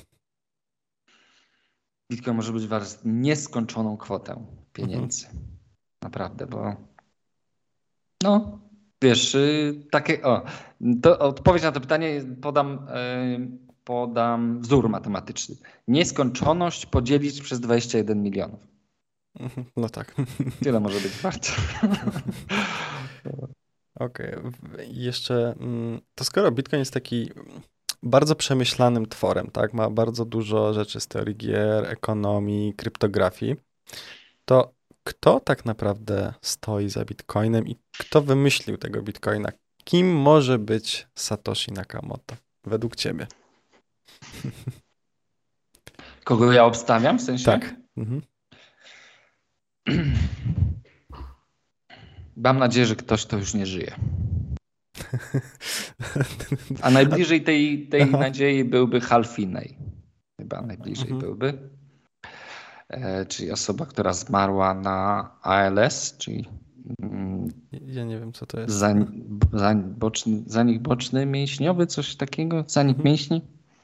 Bitcoin może być wart nieskończoną kwotę pieniędzy. Mhm. Naprawdę, bo no, wiesz, takie, o, to odpowiedź na to pytanie podam, yy, podam wzór matematyczny. Nieskończoność podzielić przez dwadzieścia jeden milionów. No tak. Tyle może być warte. Okej. Okay. Jeszcze to skoro Bitcoin jest taki bardzo przemyślanym tworem, tak, ma bardzo dużo rzeczy z teorii gier, ekonomii, kryptografii, to kto tak naprawdę stoi za Bitcoinem i kto wymyślił tego Bitcoina? Kim może być Satoshi Nakamoto według ciebie? Kogo ja obstawiam w sensie? Tak. Mhm. Mam nadzieję, że ktoś to już nie żyje. A najbliżej tej, tej nadziei byłby Hal Finney. Chyba najbliżej mhm. byłby. E, czyli osoba, która zmarła na A L S, czyli ja nie wiem, co to jest. Zanik, boczny, zanik boczny mięśniowy, coś takiego, zanik mhm. mięśni.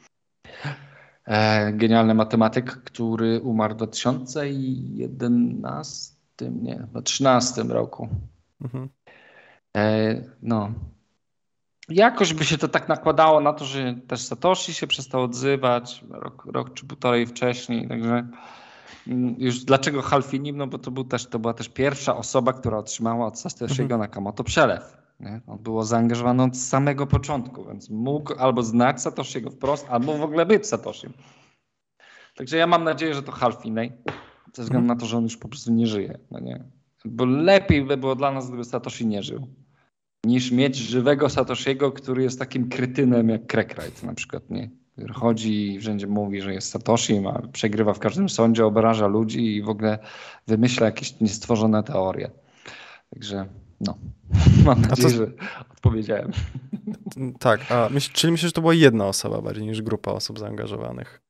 E, genialny matematyk, który umarł w dwa tysiące jedenastym, nie, w dwa tysiące trzynastym roku. Mhm. E, no. Jakoś by się to tak nakładało na to, że też Satoshi się przestał odzywać rok, rok czy półtorej wcześniej, także już dlaczego Hal Finney? No bo to, był też, to była też pierwsza osoba, która otrzymała od Satoshiego mhm. Nakamoto przelew. Nie? On był zaangażowany od samego początku, więc mógł albo znać Satoshiego wprost, albo w ogóle być Satoshim. Także ja mam nadzieję, że to Hal Finney, ze względu na to, że on już po prostu nie żyje. No nie? Bo lepiej by było dla nas, gdyby Satoshi nie żył, niż mieć żywego Satoshiego, który jest takim kretynem jak Craigwright na przykład, nie? Który chodzi i wszędzie mówi, że jest Satoshim, a przegrywa w każdym sądzie, obraża ludzi i w ogóle wymyśla jakieś niestworzone teorie. Także no, mam nadzieję, to... że odpowiedziałem. Tak, a myśl, czyli myślisz, że to była jedna osoba bardziej niż grupa osób zaangażowanych?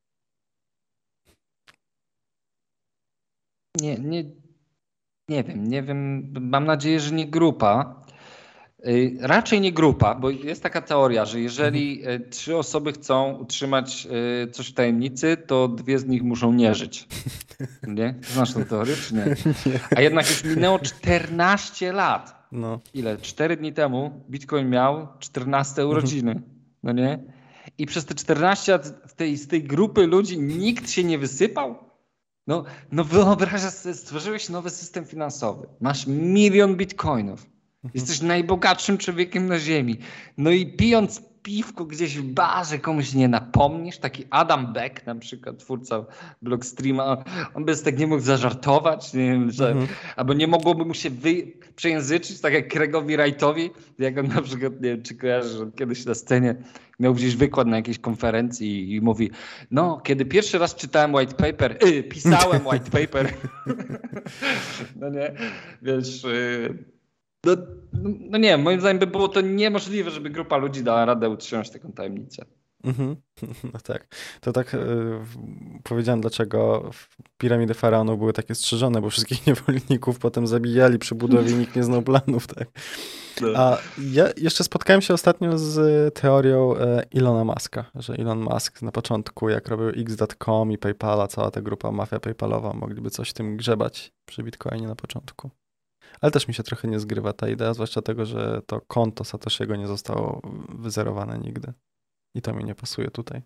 Nie, nie, nie wiem, nie wiem. Mam nadzieję, że nie grupa. Y, Raczej nie grupa, bo jest taka teoria, że jeżeli y, trzy osoby chcą utrzymać y, coś w tajemnicy, to dwie z nich muszą nie żyć. Nie? Znasz tę teorię, czy nie? A jednak już minęło czternaście lat. No. Ile? Cztery dni temu Bitcoin miał czternaste urodziny. No nie? I przez te czternaście lat z tej, z tej grupy ludzi nikt się nie wysypał? No, no wyobrażasz sobie, stworzyłeś nowy system finansowy. Masz milion bitcoinów. Jesteś najbogatszym człowiekiem na ziemi. No i pijąc piwko gdzieś w barze komuś nie napomnisz. Taki Adam Beck na przykład, twórca Blockstreama, on by tak nie mógł zażartować, nie wiem, że, mhm. albo nie mogłoby mu się wy, przejęzyczyć, tak jak Craigowi Wrightowi, jak on na przykład, nie wiem, czy kojarzysz, że kiedyś na scenie miał gdzieś wykład na jakiejś konferencji i, i mówi, no, kiedy pierwszy raz czytałem white paper, yy, pisałem white paper, no nie, wiesz... Yy, No, no nie wiem, moim zdaniem by było to niemożliwe, żeby grupa ludzi dała radę utrzymać taką tajemnicę. Mhm. No tak. To tak yy, powiedziałem, dlaczego piramidy faraonów były takie strzeżone, bo wszystkich niewolników potem zabijali przy budowie i nikt nie znał planów. Tak? No. A ja jeszcze spotkałem się ostatnio z teorią Elona Muska, że Elon Musk na początku, jak robił X kropka com i PayPala, cała ta grupa mafia PayPalowa, mogliby coś w tym grzebać przy Bitcoinie na początku. Ale też mi się trochę nie zgrywa ta idea, zwłaszcza tego, że to konto Satoshiego nie zostało wyzerowane nigdy. I to mi nie pasuje tutaj.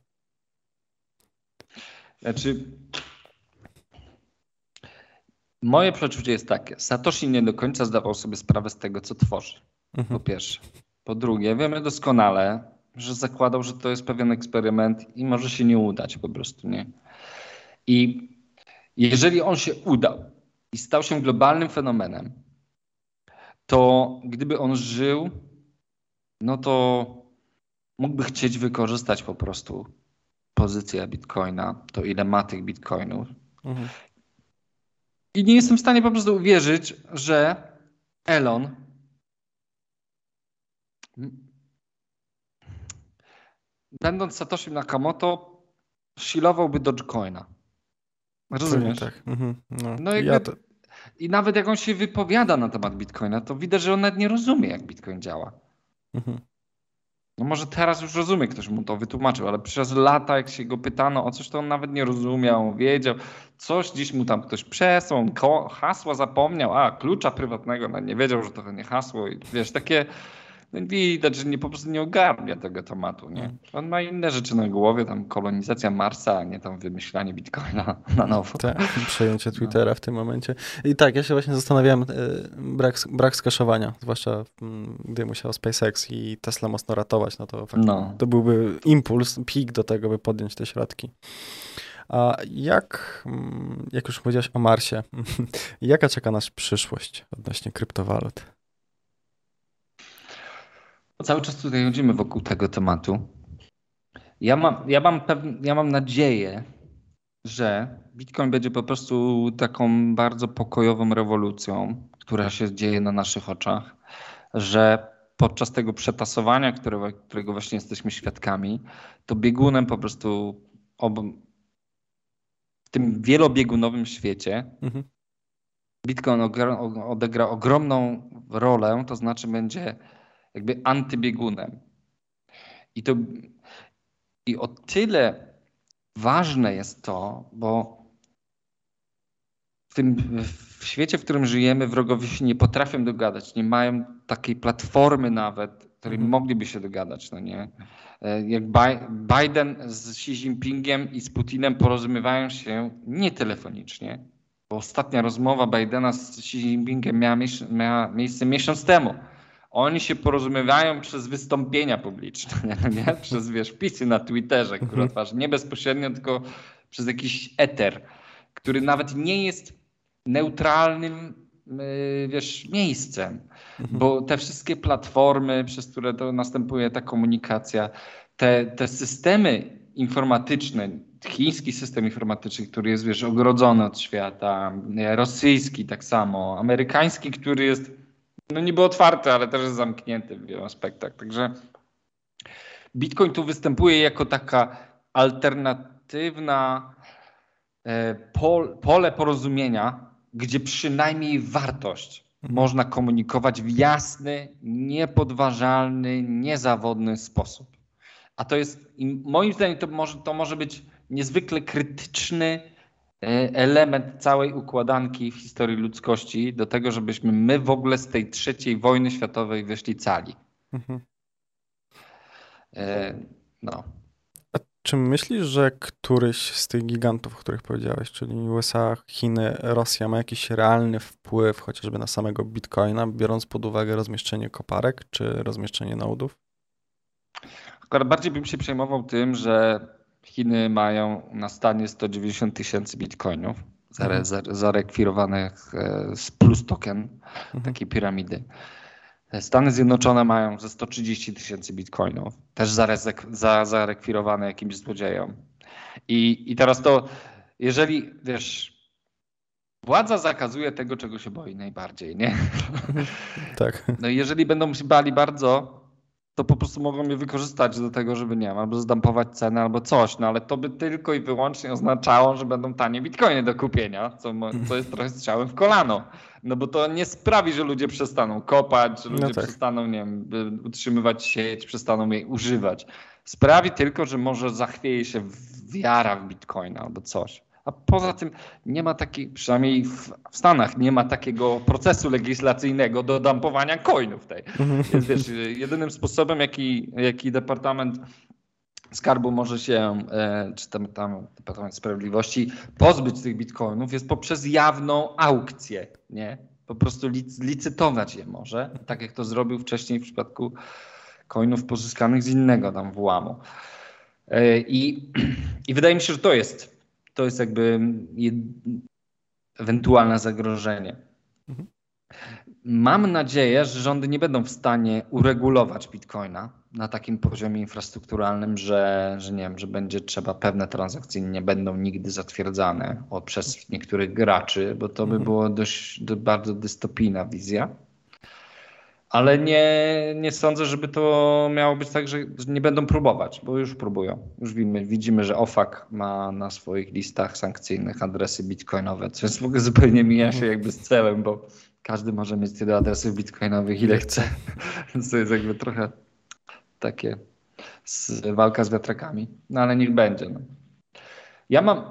Znaczy, moje przeczucie jest takie. Satoshi nie do końca zdawał sobie sprawę z tego, co tworzy. Mhm. Po pierwsze. Po drugie, wiemy doskonale, że zakładał, że to jest pewien eksperyment i może się nie udać po prostu, nie? I jeżeli on się udał i stał się globalnym fenomenem, to gdyby on żył, no to mógłby chcieć wykorzystać po prostu pozycję Bitcoina, to ile ma tych Bitcoinów. Mhm. I nie jestem w stanie po prostu uwierzyć, że Elon będąc Satoshi Nakamoto shillowałby Dogecoina. Rozumiesz? Tak. Mhm. No, no jakby, ja to... I nawet jak on się wypowiada na temat Bitcoina, to widać, że on nawet nie rozumie, jak Bitcoin działa. Mhm. No może teraz już rozumie, ktoś mu to wytłumaczył, ale przez lata, jak się go pytano o coś, to on nawet nie rozumiał, wiedział. Coś dziś mu tam ktoś przesłał, hasła zapomniał, a klucza prywatnego, no nie wiedział, że to nie hasło. I wiesz, takie no widać, że nie, po prostu nie ogarnia tego tematu. Nie? On ma inne rzeczy na głowie, tam kolonizacja Marsa, a nie tam wymyślanie Bitcoina na nowo. Tak, przejęcie Twittera no. w tym momencie. I tak, ja się właśnie zastanawiałem, brak, brak skaszowania, zwłaszcza gdy musiał SpaceX i Tesla mocno ratować, no to fakt, no. to byłby impuls, pik do tego, by podjąć te środki. A jak, jak już powiedziałeś o Marsie, jaka czeka nas przyszłość odnośnie kryptowalut? Cały czas tutaj chodzimy wokół tego tematu. Ja mam, ja mam, pewne, ja mam nadzieję, że Bitcoin będzie po prostu taką bardzo pokojową rewolucją, która się dzieje na naszych oczach, że podczas tego przetasowania, którego, którego właśnie jesteśmy świadkami, to biegunem po prostu ob... w tym wielobiegunowym świecie mhm. Bitcoin odegra ogromną rolę, to znaczy będzie jakby antybiegunem. I to i o tyle ważne jest to, bo w tym w świecie, w którym żyjemy, wrogowie się nie potrafią dogadać, nie mają takiej platformy nawet, której mhm. mogliby się dogadać, no nie? Jak Biden z Xi Jinpingiem i z Putinem porozumiewają się nie telefonicznie, bo ostatnia rozmowa Bidena z Xi Jinpingiem miała, miała miejsce miesiąc temu. Oni się porozumiewają przez wystąpienia publiczne, nie? Przez wiesz, wpisy na Twitterze, które twarz nie bezpośrednio, tylko przez jakiś eter, który nawet nie jest neutralnym wiesz, miejscem, bo te wszystkie platformy, przez które to następuje ta komunikacja, te, te systemy informatyczne, chiński system informatyczny, który jest wiesz, ogrodzony od świata, rosyjski tak samo, amerykański, który jest no niby otwarty, ale też jest zamknięty w wielu aspektach. Także Bitcoin tu występuje jako taka alternatywna pole porozumienia, gdzie przynajmniej wartość można komunikować w jasny, niepodważalny, niezawodny sposób. A to jest, moim zdaniem, to może, to może być niezwykle krytyczny element całej układanki w historii ludzkości do tego, żebyśmy my w ogóle z tej trzeciej wojny światowej wyszli cali. Mhm. No. A czy myślisz, że któryś z tych gigantów, o których powiedziałeś, czyli U S A, Chiny, Rosja, ma jakiś realny wpływ chociażby na samego Bitcoina, biorąc pod uwagę rozmieszczenie koparek czy rozmieszczenie nodów? Bardziej bym się przejmował tym, że Chiny mają na stanie sto dziewięćdziesiąt tysięcy bitcoinów mhm. zarekwirowanych z plus token, mhm. takiej piramidy. Stany Zjednoczone mają ze sto trzydzieści tysięcy bitcoinów, też zarekwirowane jakimś złodziejom. I, I teraz to, jeżeli, wiesz, władza zakazuje tego, czego się boi najbardziej, nie? Tak. No i jeżeli będą się bali bardzo, to po prostu mogą mnie wykorzystać do tego, żeby, nie wiem, albo zdampować cenę, albo coś, no ale to by tylko i wyłącznie oznaczało, że będą tanie bitcoiny do kupienia, co, co jest trochę strzałem w kolano. No bo to nie sprawi, że ludzie przestaną kopać, że ludzie no tak. przestaną, nie wiem, utrzymywać sieć, przestaną jej używać. Sprawi tylko, że może zachwieje się wiara w bitcoina albo coś. A poza tym nie ma takiej, przynajmniej w Stanach, nie ma takiego procesu legislacyjnego do dumpowania coinów tej. Jest, wiesz, jedynym sposobem, jaki, jaki Departament Skarbu może się, czy tam, tam Departament Sprawiedliwości pozbyć tych bitcoinów, jest poprzez jawną aukcję, nie? Po prostu licytować je może, tak jak to zrobił wcześniej w przypadku coinów pozyskanych z innego tam włamu. I, i wydaje mi się, że to jest To jest jakby ewentualne zagrożenie. Mhm. Mam nadzieję, że rządy nie będą w stanie uregulować Bitcoina na takim poziomie infrastrukturalnym, że, że nie wiem, że będzie trzeba, pewne transakcje nie będą nigdy zatwierdzane o, przez niektórych graczy, bo to by mhm. było dość do, bardzo dystopijna wizja. Ale nie, nie sądzę, żeby to miało być tak, że nie będą próbować, bo już próbują. Już widzimy, widzimy, że O F A C ma na swoich listach sankcyjnych adresy bitcoinowe, co jest w ogóle zupełnie mija się jakby z celem, bo każdy może mieć tyle adresów bitcoinowych, ile chce. Więc to jest jakby trochę takie z, walka z wiatrakami. No ale niech będzie. No. Ja mam...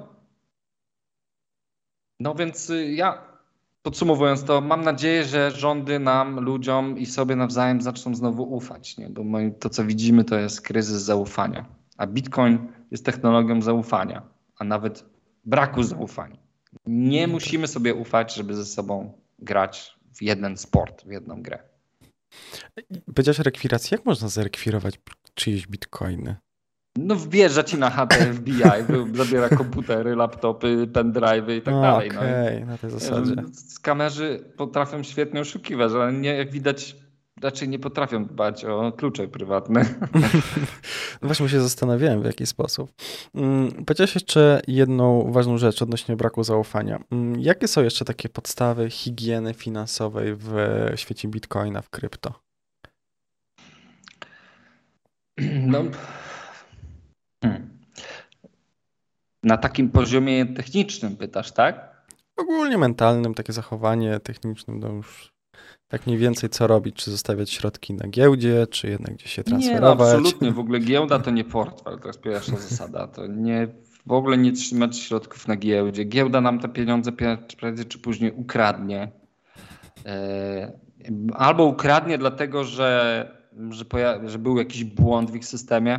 No więc ja... Podsumowując to, mam nadzieję, że rządy nam, ludziom i sobie nawzajem zaczną znowu ufać, nie? Bo my, to, co widzimy, to jest kryzys zaufania. A Bitcoin jest technologią zaufania, a nawet braku zaufania. Nie musimy sobie ufać, żeby ze sobą grać w jeden sport, w jedną grę. Powiedziałeś o rekwiracji. Jak można zarekwirować czyjeś bitcoiny? No wbierza ci na chatę F B I, zabiera komputery, laptopy, pendrive'y i tak o, dalej. Okej, okay, no. na tej zasadzie. Skamerzy potrafią świetnie oszukiwać, ale nie, jak widać raczej nie potrafią dbać o klucze prywatne. No właśnie się zastanawiałem, w jaki sposób. Powiedziałeś jeszcze jedną ważną rzecz odnośnie braku zaufania. Jakie są jeszcze takie podstawy higieny finansowej w świecie Bitcoina, w krypto? No... Na takim poziomie technicznym pytasz, tak? Ogólnie mentalnym, takie zachowanie technicznym, no już tak mniej więcej co robić, czy zostawiać środki na giełdzie, czy jednak gdzieś się transferować. Nie, no absolutnie, w ogóle giełda to nie portfel, to jest pierwsza zasada, to nie, w ogóle nie trzymać środków na giełdzie. Giełda nam te pieniądze prędzej czy później ukradnie. Albo ukradnie dlatego, że, że, poja- że był jakiś błąd w ich systemie,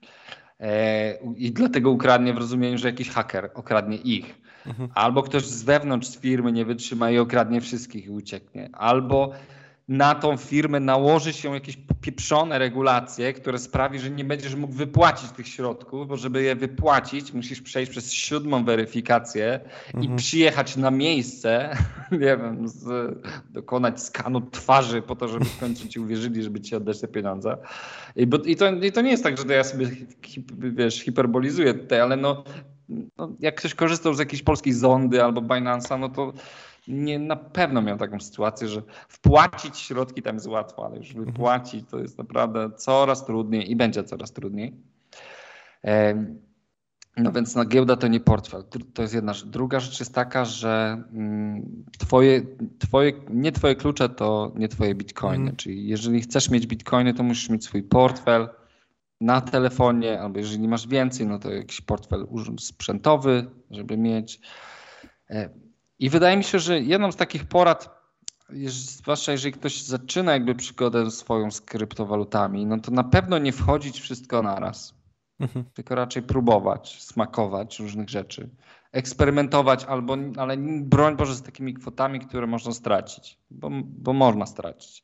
i dlatego ukradnie w rozumieniu, że jakiś haker okradnie ich. Mhm. Albo ktoś z wewnątrz z firmy nie wytrzyma i okradnie wszystkich i ucieknie. Albo na tą firmę nałoży się jakieś popieprzone regulacje, które sprawi, że nie będziesz mógł wypłacić tych środków, bo żeby je wypłacić, musisz przejść przez siódmą weryfikację mhm. i przyjechać na miejsce, nie wiem, z, dokonać skanu twarzy po to, żeby w końcu ci uwierzyli, żeby ci oddać te pieniądze. I, bo, i, to, i to nie jest tak, że to ja sobie hip, wiesz, hiperbolizuję tutaj, ale no, no, jak ktoś korzystał z jakiejś polskiej Zondy albo Binance'a, no to nie, na pewno miał taką sytuację, że wpłacić środki tam jest łatwo, ale już wypłacić to jest naprawdę coraz trudniej i będzie coraz trudniej. No więc na giełda to nie portfel. To jest jedna rzecz. Druga rzecz jest taka, że twoje, twoje, nie twoje klucze to nie twoje bitcoiny. Mm. Czyli jeżeli chcesz mieć bitcoiny, to musisz mieć swój portfel na telefonie, albo jeżeli masz więcej, no to jakiś portfel sprzętowy, żeby mieć. I wydaje mi się, że jedną z takich porad, zwłaszcza jeżeli ktoś zaczyna jakby przygodę swoją z kryptowalutami, no to na pewno nie wchodzić wszystko naraz. Mhm. Tylko raczej próbować, smakować różnych rzeczy, eksperymentować, albo, ale broń Boże z takimi kwotami, które można stracić, bo, bo można stracić.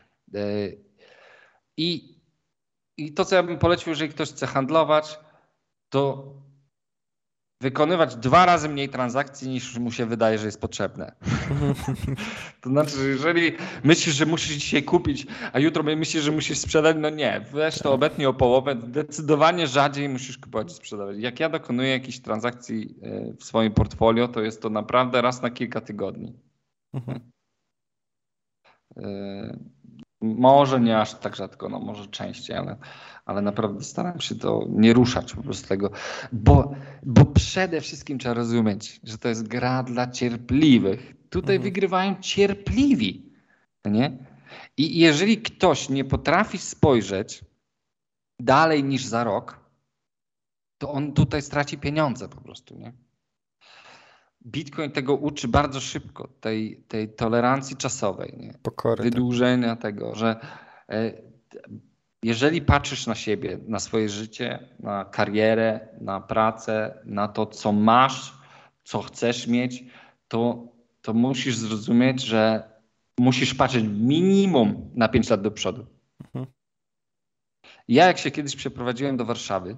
I, I to, co ja bym polecił, jeżeli ktoś chce handlować, to wykonywać dwa razy mniej transakcji, niż mu się wydaje, że jest potrzebne. To znaczy, że jeżeli myślisz, że musisz dzisiaj kupić, a jutro myślisz, że musisz sprzedać, no nie, weź to obetnij o połowę, zdecydowanie rzadziej musisz kupować i sprzedawać. Jak ja dokonuję jakichś transakcji w swoim portfolio, to jest to naprawdę raz na kilka tygodni. Mhm. Może nie aż tak rzadko, no może częściej, ale, ale naprawdę staram się to nie ruszać po prostu tego, bo, bo przede wszystkim trzeba rozumieć, że to jest gra dla cierpliwych. Tutaj mhm. wygrywają cierpliwi, nie? I jeżeli ktoś nie potrafi spojrzeć dalej niż za rok, to on tutaj straci pieniądze po prostu, nie? Bitcoin tego uczy bardzo szybko, tej, tej tolerancji czasowej, nie? Pokory, wydłużenia tak. tego, że jeżeli patrzysz na siebie, na swoje życie, na karierę, na pracę, na to, co masz, co chcesz mieć, to, to musisz zrozumieć, że musisz patrzeć minimum na pięć lat do przodu. Mhm. Ja jak się kiedyś przeprowadziłem do Warszawy,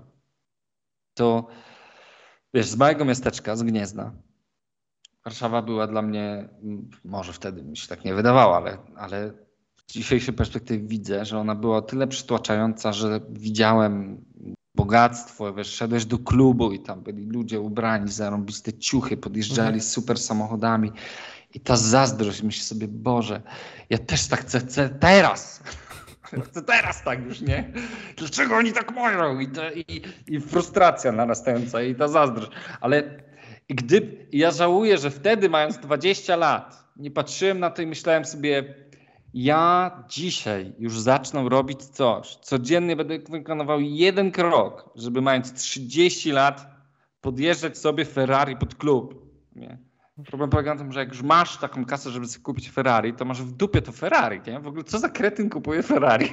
to wiesz, z małego miasteczka, z Gniezna, Warszawa była dla mnie, może wtedy mi się tak nie wydawało, ale, ale z dzisiejszej perspektywy widzę, że ona była o tyle przytłaczająca, że widziałem bogactwo, wiesz, szedłeś do klubu i tam byli ludzie ubrani, zarąbiste ciuchy, podjeżdżali mhm. z super samochodami i ta zazdrość, myślę sobie, Boże, ja też tak chcę, chcę teraz. Chcę teraz tak już, nie? Dlaczego oni tak mają? I, to, i, i frustracja narastająca i ta zazdrość. Ale gdy, ja żałuję, że wtedy, mając dwadzieścia lat, nie patrzyłem na to i myślałem sobie, ja dzisiaj już zacznę robić coś. Codziennie będę wykonywał jeden krok, żeby mając trzydzieści lat podjeżdżać sobie Ferrari pod klub. Nie? Problem polega na tym, że jak już masz taką kasę, żeby sobie kupić Ferrari, to masz w dupie to Ferrari. Nie? W ogóle co za kretyn kupuje Ferrari?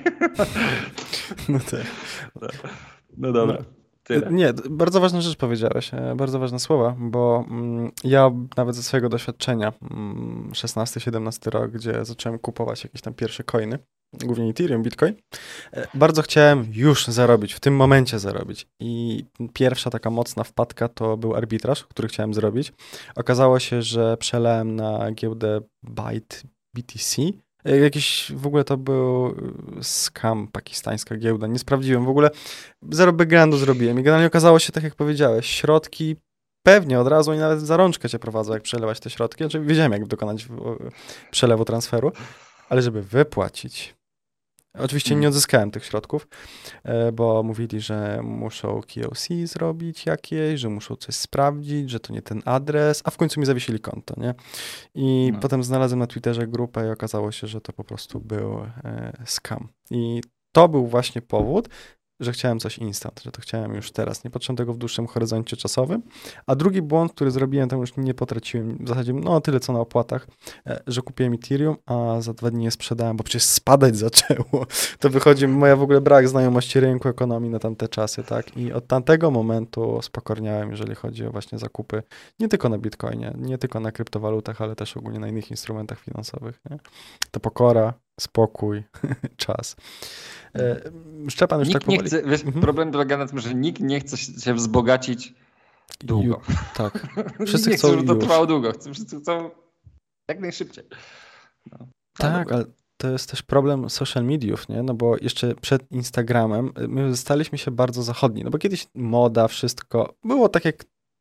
No tak. No dobra. Tyle. Nie, bardzo ważna rzecz powiedziałeś, bardzo ważne słowa, bo ja nawet ze swojego doświadczenia, szesnasty siedemnasty rok, gdzie zacząłem kupować jakieś tam pierwsze coiny, głównie Ethereum, Bitcoin, bardzo chciałem już zarobić, w tym momencie zarobić. I pierwsza taka mocna wpadka to był arbitraż, który chciałem zrobić. Okazało się, że przelałem na giełdę Byte B T C. Jakiś w ogóle to był scam, pakistańska giełda. Nie sprawdziłem w ogóle. Zero backgroundu zrobiłem i generalnie okazało się, tak jak powiedziałeś, środki pewnie od razu i nawet za rączkę cię prowadzą, jak przelewać te środki. Znaczy wiedziałem, jak dokonać przelewu transferu, ale żeby wypłacić. Oczywiście nie odzyskałem tych środków, bo mówili, że muszą K O C zrobić jakieś, że muszą coś sprawdzić, że to nie ten adres, a w końcu mi zawiesili konto, nie? I no. Potem znalazłem na Twitterze grupę i okazało się, że to po prostu był e, scam. I to był właśnie powód, że chciałem coś instant, że to chciałem już teraz, nie patrzyłem tego w dłuższym horyzoncie czasowym. A drugi błąd, który zrobiłem, tam już nie potraciłem, w zasadzie no tyle co na opłatach, że kupiłem Ethereum, a za dwa dni je sprzedałem, bo przecież spadać zaczęło. To wychodzi moja w ogóle brak znajomości rynku, ekonomii na tamte czasy, tak? I od tamtego momentu spokorniałem, jeżeli chodzi o właśnie zakupy, nie tylko na Bitcoinie, nie tylko na kryptowalutach, ale też ogólnie na innych instrumentach finansowych, nie? To pokora, spokój, czas. Szczepan już nikt tak powoli... Nie chce, wiesz, mhm. Problem polega na tym, że nikt nie chce się wzbogacić długo. Ju, tak. Wszyscy nie chcą, chcą, żeby to trwało długo. Wszyscy chcą jak najszybciej. No. Tak, ale to jest też problem social mediów, nie? No bo jeszcze przed Instagramem my staliśmy się bardzo zachodni, no bo kiedyś moda, wszystko było tak jak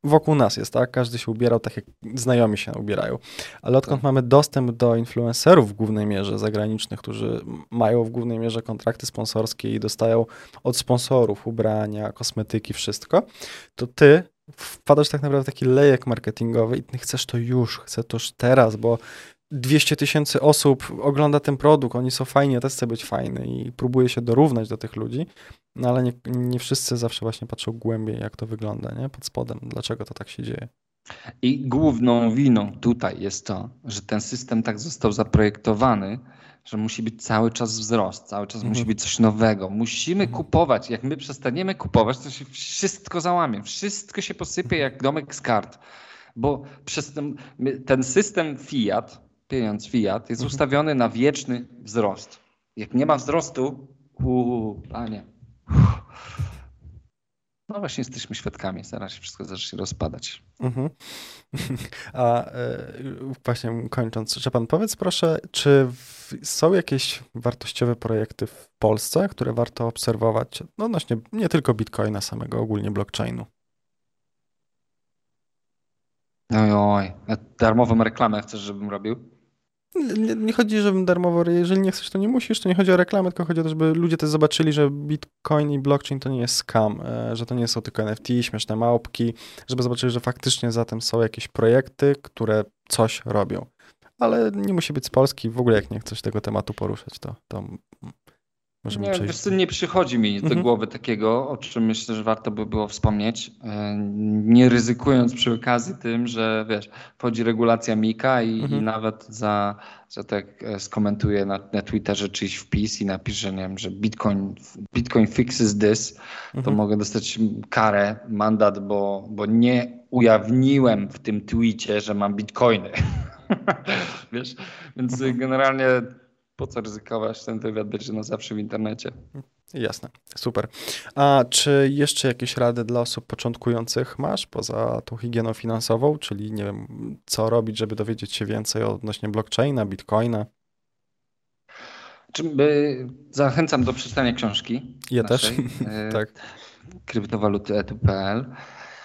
wokół nas jest, tak? Każdy się ubierał tak, jak znajomi się ubierają. Ale odkąd Tak. mamy dostęp do influencerów w głównej mierze zagranicznych, którzy mają w głównej mierze kontrakty sponsorskie i dostają od sponsorów ubrania, kosmetyki, wszystko, to ty wpadasz tak naprawdę w taki lejek marketingowy i ty chcesz to już, chcesz to już teraz, bo dwieście tysięcy osób ogląda ten produkt, oni są fajni, ja też chcę być fajny i próbuje się dorównać do tych ludzi, no ale nie, nie wszyscy zawsze właśnie patrzą głębiej, jak to wygląda, nie? Pod spodem, dlaczego to tak się dzieje. I główną winą tutaj jest to, że ten system tak został zaprojektowany, że musi być cały czas wzrost, cały czas Mhm. musi być coś nowego. Musimy Mhm. kupować. Jak my przestaniemy kupować, to się wszystko załamie. Wszystko się posypie jak domek z kart. Bo przez ten, my- ten system fiat, pieniądz fiat, jest Mhm. ustawiony na wieczny wzrost. Jak nie ma wzrostu, uuu, panie. No właśnie jesteśmy świadkami. Zaraz się wszystko zacznie rozpadać. Mhm. A e, właśnie kończąc, że pan powiedz proszę, czy w, są jakieś wartościowe projekty w Polsce, które warto obserwować, no odnośnie nie tylko Bitcoina samego, ogólnie blockchainu? Oj, oj. A darmową reklamę chcesz, żebym robił? Nie, nie chodzi, żebym darmowo, jeżeli nie chcesz, to nie musisz, to nie chodzi o reklamę, tylko chodzi o to, żeby ludzie też zobaczyli, że Bitcoin i blockchain to nie jest scam, e, że to nie są tylko N F T, śmieszne małpki, żeby zobaczyli, że faktycznie za tym są jakieś projekty, które coś robią. Ale nie musi być z Polski, w ogóle jak nie chcesz tego tematu poruszać, to, to możemy Nie, przejść. wiesz co, nie przychodzi mi do Mhm. głowy takiego, o czym myślę, że warto by było wspomnieć, e, nie ryzykując przy okazji tym, że wiesz, wchodzi regulacja Mika i, Mhm. i nawet za, że tak e, skomentuję na, na Twitterze czyjś wpis i napiszę, nie wiem, że Bitcoin, Bitcoin fixes this, to Mhm. mogę dostać karę, mandat, bo, bo nie ujawniłem w tym tweetie, że mam bitcoiny. Wiesz, więc Mhm. generalnie po co ryzykować? Ten wywiad będzie na zawsze w internecie. Jasne, super. A czy jeszcze jakieś rady dla osób początkujących masz, poza tą higieną finansową, czyli nie wiem, co robić, żeby dowiedzieć się więcej odnośnie blockchaina, bitcoina? Czym by, zachęcam do przeczytania książki Ja też, naszej, e, tak. kryptowaluty etu kropka pe el.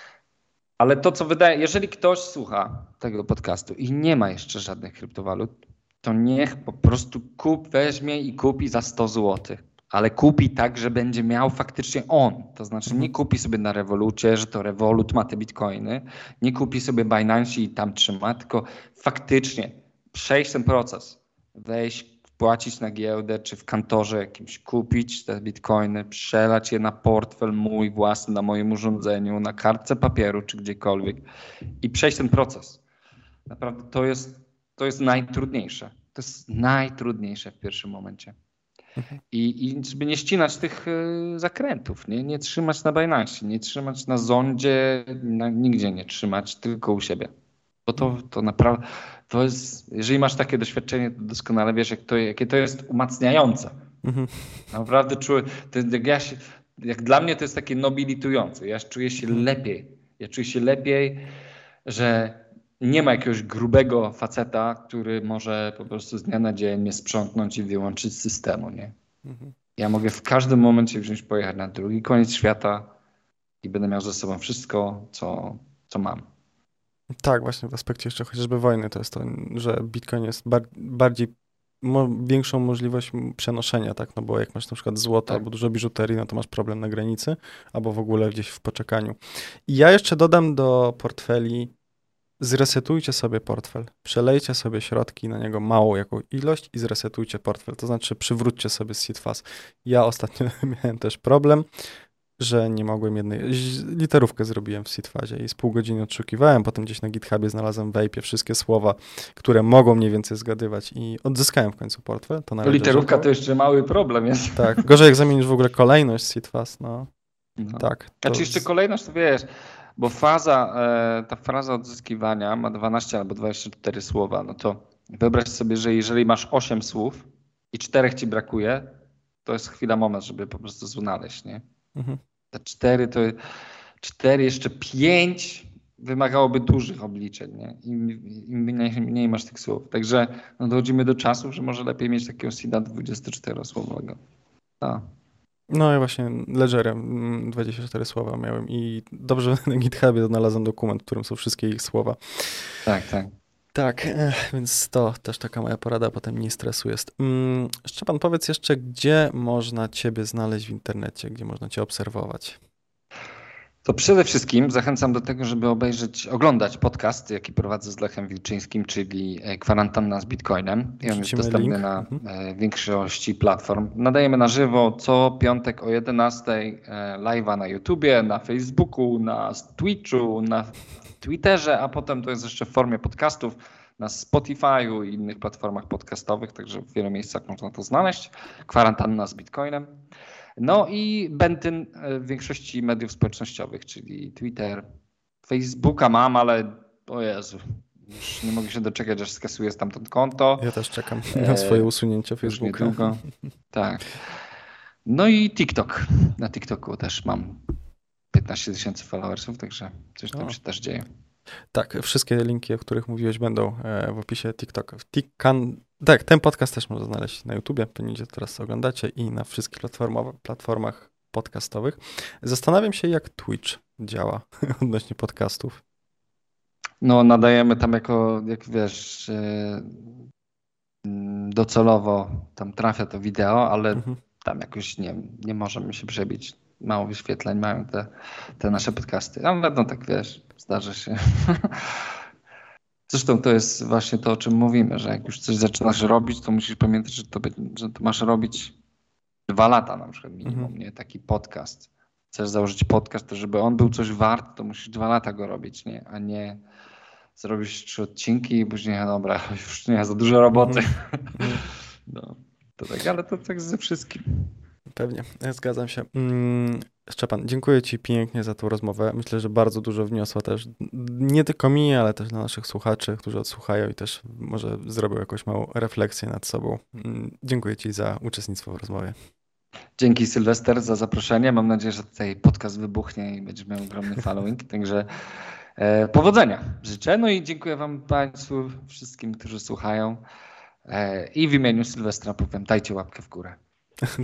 Ale to, co wydaje, jeżeli ktoś słucha tego podcastu i nie ma jeszcze żadnych kryptowalut, to niech po prostu kup, weźmie i kupi za sto złotych. Ale kupi tak, że będzie miał faktycznie on. To znaczy nie Mhm. kupi sobie na Revolucie, że to Revolut ma te bitcoiny, nie kupi sobie Binance i tam trzyma, tylko faktycznie przejść ten proces, wejść, płacić na giełdę, czy w kantorze jakimś kupić te bitcoiny, przelać je na portfel mój własny, na moim urządzeniu, na kartce papieru, czy gdziekolwiek i przejść ten proces. Naprawdę to jest, to jest najtrudniejsze. To jest najtrudniejsze w pierwszym momencie. Mhm. I, i żeby nie ścinać tych y, zakrętów, nie, nie trzymać na Binance, nie trzymać na Zondzie, na, nigdzie nie trzymać, tylko u siebie. Bo to, to naprawdę, to jest, jeżeli masz takie doświadczenie, to doskonale wiesz, jak to, jakie to jest umacniające. Mhm. Naprawdę czuję, to, jak, ja się, jak dla mnie to jest takie nobilitujące. Ja czuję się Mhm. lepiej. Ja czuję się lepiej, że nie ma jakiegoś grubego faceta, który może po prostu z dnia na dzień mnie sprzątnąć i wyłączyć z systemu, nie? Mhm. Ja mogę w każdym momencie wziąć, pojechać na drugi koniec świata i będę miał ze sobą wszystko, co, co mam. Tak, właśnie w aspekcie jeszcze chociażby wojny to jest to, że Bitcoin jest bar bardziej, mo większą możliwość przenoszenia, tak, no bo jak masz na przykład złoto Tak. albo dużo biżuterii, no to masz problem na granicy, albo w ogóle gdzieś w poczekaniu. I ja jeszcze dodam do portfeli, zresetujcie sobie portfel, przelejcie sobie środki na niego małą jaką ilość i zresetujcie portfel, to znaczy przywróćcie sobie seed phrase. Ja ostatnio miałem też problem, że nie mogłem jednej, literówkę zrobiłem w seed phasie i z pół godziny odszukiwałem, potem gdzieś na GitHubie znalazłem w wejpie wszystkie słowa, które mogą mniej więcej zgadywać i odzyskałem w końcu portfel. To To literówka to jeszcze mały problem jest. Tak, gorzej jak zamienisz w ogóle kolejność seed phase, no, No. tak. A To czy jeszcze z... kolejność, to wiesz, bo faza, e, ta fraza odzyskiwania ma dwanaście albo dwadzieścia cztery słowa, no to wyobraź sobie, że jeżeli masz osiem słów i czterech ci brakuje, to jest chwila, moment, żeby po prostu znaleźć, nie? Mhm. Te cztery to cztery, jeszcze pięć wymagałoby dużych obliczeń, nie? Im, im mniej, mniej masz tych słów. Także no, dochodzimy do czasu, że może lepiej mieć takiego seeda dwudziestoczterosłowowego. No. No ja właśnie Ledgerem dwadzieścia cztery słowa miałem i dobrze na GitHubie znalazłem dokument, w którym są wszystkie ich słowa. Tak, tak. Tak, eh, więc to też taka moja porada, potem nie stresu jest. Mm, Szczepan, powiedz jeszcze, gdzie można ciebie znaleźć w internecie, gdzie można cię obserwować? To przede wszystkim zachęcam do tego, żeby obejrzeć, oglądać podcast, jaki prowadzę z Lechem Wilczyńskim, czyli Kwarantanna z Bitcoinem. I on jest Wrzucimy dostępny link. na Mhm. e, większości platform. Nadajemy na żywo co piątek o jedenastej e, live'a na YouTubie, na Facebooku, na Twitchu, na Twitterze, a potem to jest jeszcze w formie podcastów na Spotify'u i innych platformach podcastowych, także w wielu miejscach można to znaleźć. Kwarantanna z Bitcoinem. No i Bentyn w większości mediów społecznościowych, czyli Twitter, Facebooka mam, ale o Jezu, już nie mogę się doczekać, aż skasuję stamtąd konto. Ja też czekam na swoje usunięcie Już Facebooka. niedługo. Tak. No i TikTok. Na TikToku też mam piętnaście tysięcy followersów, także coś tam O. się też dzieje. Tak, wszystkie linki, o których mówiłeś, będą e, w opisie TikToka. Tikan, tak, ten podcast też można znaleźć na YouTubie, pewnie gdzie teraz oglądacie i na wszystkich platformach, platformach podcastowych. Zastanawiam się, jak Twitch działa odnośnie podcastów. No nadajemy tam jako, jak wiesz, yy, docelowo tam trafia to wideo, ale Mhm. tam jakoś nie, nie możemy się przebić. Mało wyświetleń mają te, te nasze podcasty. Ale no tak wiesz, zdarza się. Zresztą to jest właśnie to, o czym mówimy, że jak już coś zaczynasz robić, to musisz pamiętać, że to, że to masz robić dwa lata na przykład minimum, Mhm. nie? Taki podcast. Chcesz założyć podcast, to żeby on był coś wart, to musisz dwa lata go robić, nie? A nie zrobisz trzy odcinki i później, dobra, już nie, za dużo roboty. Mhm. No, to tak, ale to tak ze wszystkim. Pewnie, zgadzam się. Mm, Szczepan, dziękuję Ci pięknie za tą rozmowę. Myślę, że bardzo dużo wniosła też, nie tylko mi, ale też dla naszych słuchaczy, którzy odsłuchają i też może zrobią jakąś małą refleksję nad sobą. Mm, Dziękuję Ci za uczestnictwo w rozmowie. Dzięki Sylwester za zaproszenie. Mam nadzieję, że tutaj podcast wybuchnie i będziesz miał ogromny following. Także e, powodzenia życzę. No i dziękuję Wam Państwu, wszystkim, którzy słuchają. E, I w imieniu Sylwestra powiem, dajcie łapkę w górę.